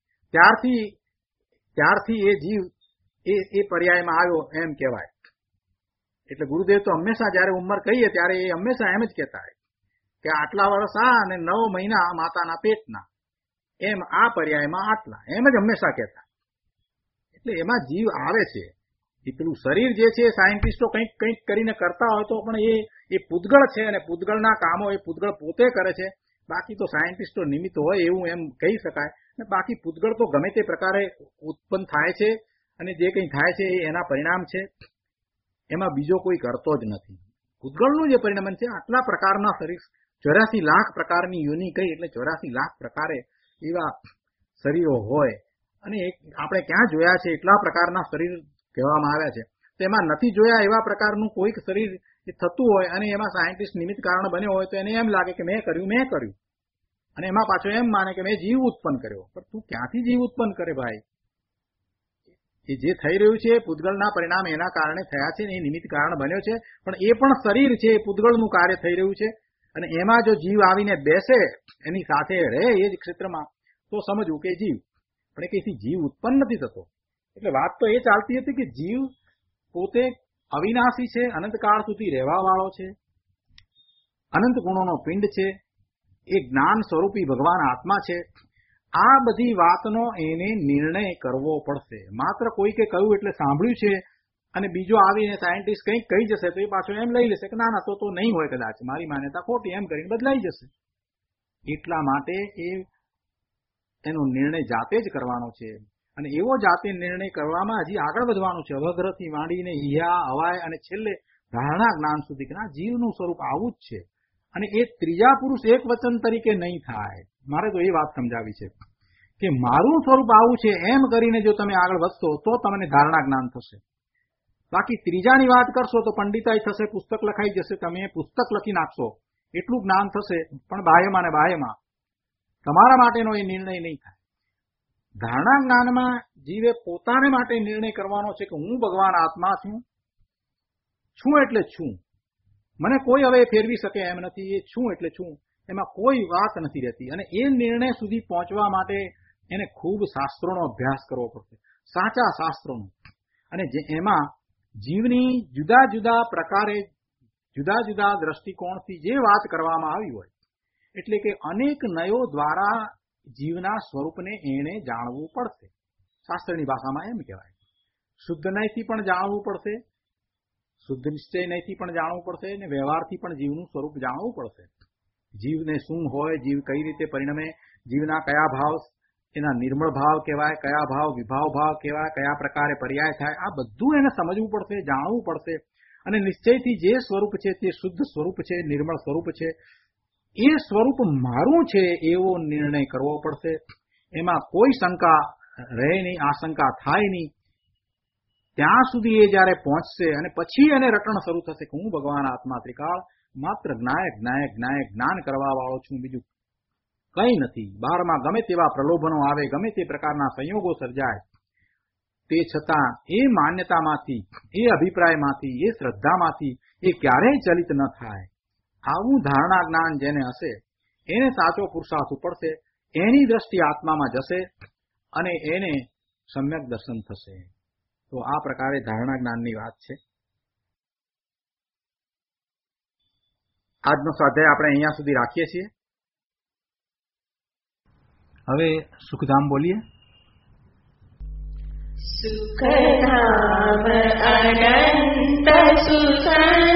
S2: ત્યારથી એ જીવ એ પર્યાયમાં આવ્યો એમ કહેવાય. એટલે ગુરુદેવ તો હંમેશા જયારે ઉંમર કહીએ ત્યારે એ હંમેશા એમ જ કહેતા કે આટલા વર્ષ આ અને 9 મહિના માતાના પેટના, એમ આ પર્યાયમાં આટલા, એમ જ હંમેશા કહેતા. એટલે એમાં જીવ આવે છે. એ પેલું શરીર જે છે સાયન્ટિસ્ટો કંઈક કરીને કરતા હોય તો પણ એ પૂતગળ છે અને પૂતગળના કામો એ પૂતગળ પોતે કરે છે. બાકી તો સાયન્ટિસ્ટો નિમિત્ત હોય એવું એમ કહી શકાય. અને બાકી પૂતગળ તો ગમે તે પ્રકારે ઉત્પન્ન થાય છે અને જે કંઈ થાય છે એ એના પરિણામ છે, એમાં બીજો કોઈ કરતો જ નથી. પૂતગળનું જે પરિણામ છે આટલા પ્રકારના શરીર, 84 લાખ પ્રકારની યોનિ કઈ એટલે 84 લાખ પ્રકારે એવા શરીરો હોય. અને આપણે ક્યાં જોયા છે એટલા પ્રકારના શરીર કહેવામાં આવ્યા છે, તો એમાં નથી જોયા એવા પ્રકારનું કોઈક શરીર થતું હોય અને એમાં સાયન્ટિસ્ટ નિમિત્ત કારણ બન્યો હોય તો એને એમ લાગે કે મેં કર્યું અને એમાં પાછો એમ માને કે મેં જીવ ઉત્પન્ન કર્યો. પણ તું ક્યાંથી જીવ ઉત્પન્ન કરે ભાઈ? એ જે થઈ રહ્યું છે પૂતગળના પરિણામ એના કારણે થયા છે ને એ નિમિત્ત કારણ બન્યો છે, પણ એ પણ શરીર છે, એ પૂતગળનું કાર્ય થઈ રહ્યું છે. અને એમાં જો જીવ આવીને બેસે, એની સાથે રહે એ જ ક્ષેત્રમાં, તો સમજવું કે જીવ. પણ એ કઈથી જીવ ઉત્પન્ન નથી થતો. એટલે વાત તો એ ચાલતી હતી કે જીવ પોતે અવિનાશી છે, અનંતકાળ સુધી રહેવા વાળો છે, અનંત ગુણોનો પિંડ છે, એ જ્ઞાન સ્વરૂપી ભગવાન આત્મા છે. આ બધી વાતનો એને નિર્ણય કરવો પડશે. માત્ર કોઈકે કહ્યું એટલે સાંભળ્યું છે અને બીજો આવીને સાયન્ટિસ્ટ કંઈક કહી જશે તો એ પાછો એમ લઈ લેશે કે ના તો નહીં હોય, કદાચ મારી માન્યતા ખોટી, એમ કરીને બદલાઈ જશે. એટલા માટે એનો નિર્ણય જાતે જ કરવાનો છે. અને એવો જાતે નિર્ણય કરવામાં હજી આગળ વધવાનું છે, અવગ્રહથી માંડીને ઈહા, અવાય અને છેલ્લે ધારણા જ્ઞાન સુધી કે આ જીવનું સ્વરૂપ આવું જ છે. અને એ ત્રીજા પુરુષ એક વચન તરીકે નહીં થાય. મારે તો એ વાત સમજાવી છે કે મારું સ્વરૂપ આવું છે એમ કરીને જો તમે આગળ વધશો તો તમને ધારણા જ્ઞાન થશે. બાકી ત્રીજાની વાત કરશો તો પંડિતાઈ થશે, પુસ્તક લખાઈ જશે, તમે પુસ્તક લખી નાખશો, એટલું જ્ઞાન થશે, પણ બાહ્યમાં ને બાહ્યમાં તમારા માટેનો એ નિર્ણય નહીં થાય. ધારણા જ્ઞાનમાં જીવે પોતાને માટે નિર્ણય કરવાનો છે કે હું ભગવાન આત્મા છું એટલે છું, મને કોઈ હવે ફેરવી શકે એમ નથી, એ છું એટલે છું, એમાં કોઈ વાત નથી રહેતી. અને એ નિર્ણય સુધી પહોંચવા માટે એને ખૂબ શાસ્ત્રોનો અભ્યાસ કરવો પડશે, સાચા શાસ્ત્રોનો. અને એમાં જીવની જુદા જુદા પ્રકારે જુદા જુદા દ્રષ્ટિકોણથી જે વાત કરવામાં આવી હોય, એટલે કે અનેક નયો દ્વારા જીવના સ્વરૂપને એને જાણવું પડશે. શાસ્ત્રની ભાષામાં એમ કહેવાય, શુદ્ધ નયથી પણ જાણવું પડશે, શુદ્ધ નિશ્ચય નયથી પણ જાણવું પડશે, અને વ્યવહારથી પણ જીવનું સ્વરૂપ જાણવું પડશે. જીવને શું હોય, જીવ કઈ રીતે પરિણમે, જીવના કયા ભાવ એના નિર્મળ ભાવ કહેવાય, કયા ભાવ વિભાવ ભાવ કહેવાય, કયા પ્રકારે પર્યાય થાય, આ બધું એને સમજવું પડશે, જાણવું પડશે. અને નિશ્ચયથી જે સ્વરૂપ છે તે શુદ્ધ સ્વરૂપ છે, નિર્મળ સ્વરૂપ છે, એ સ્વરૂપ મારું છે એવો નિર્ણય કરવો પડશે. એમાં કોઈ શંકા રહે નહીં, આશંકા થાય નહીં. ત્યાં સુધી એ જયારે પહોંચશે અને પછી એને રટણ શરૂ થશે કે હું ભગવાન આત્મા ત્રિકાળ માત્ર જ્ઞાન કરવા વાળો છું, બીજું કંઈ નથી. બહારમાં ગમે તેવા પ્રલોભનો આવે, ગમે તે પ્રકારના સંયોગો સર્જાય, તે છતાં એ માન્યતામાંથી, એ અભિપ્રાયમાંથી, એ શ્રદ્ધામાંથી એ ક્યારેય ચલિત ન થાય. આવું ધારણા જ્ઞાન જેને હશે એને સાચો પુરુષાર્થ ઉપડશે, એની દ્રષ્ટિ આત્મામાં જશે અને એને સમ્યક દર્શન થશે. તો આ પ્રકારે ધારણા જ્ઞાનની વાત છે. આજનો સ્વાધ્યાય આપણે અહીંયા સુધી રાખીએ છીએ. હવે સુખધામ બોલીએ.
S3: સુખધામ અનંત સુસંગ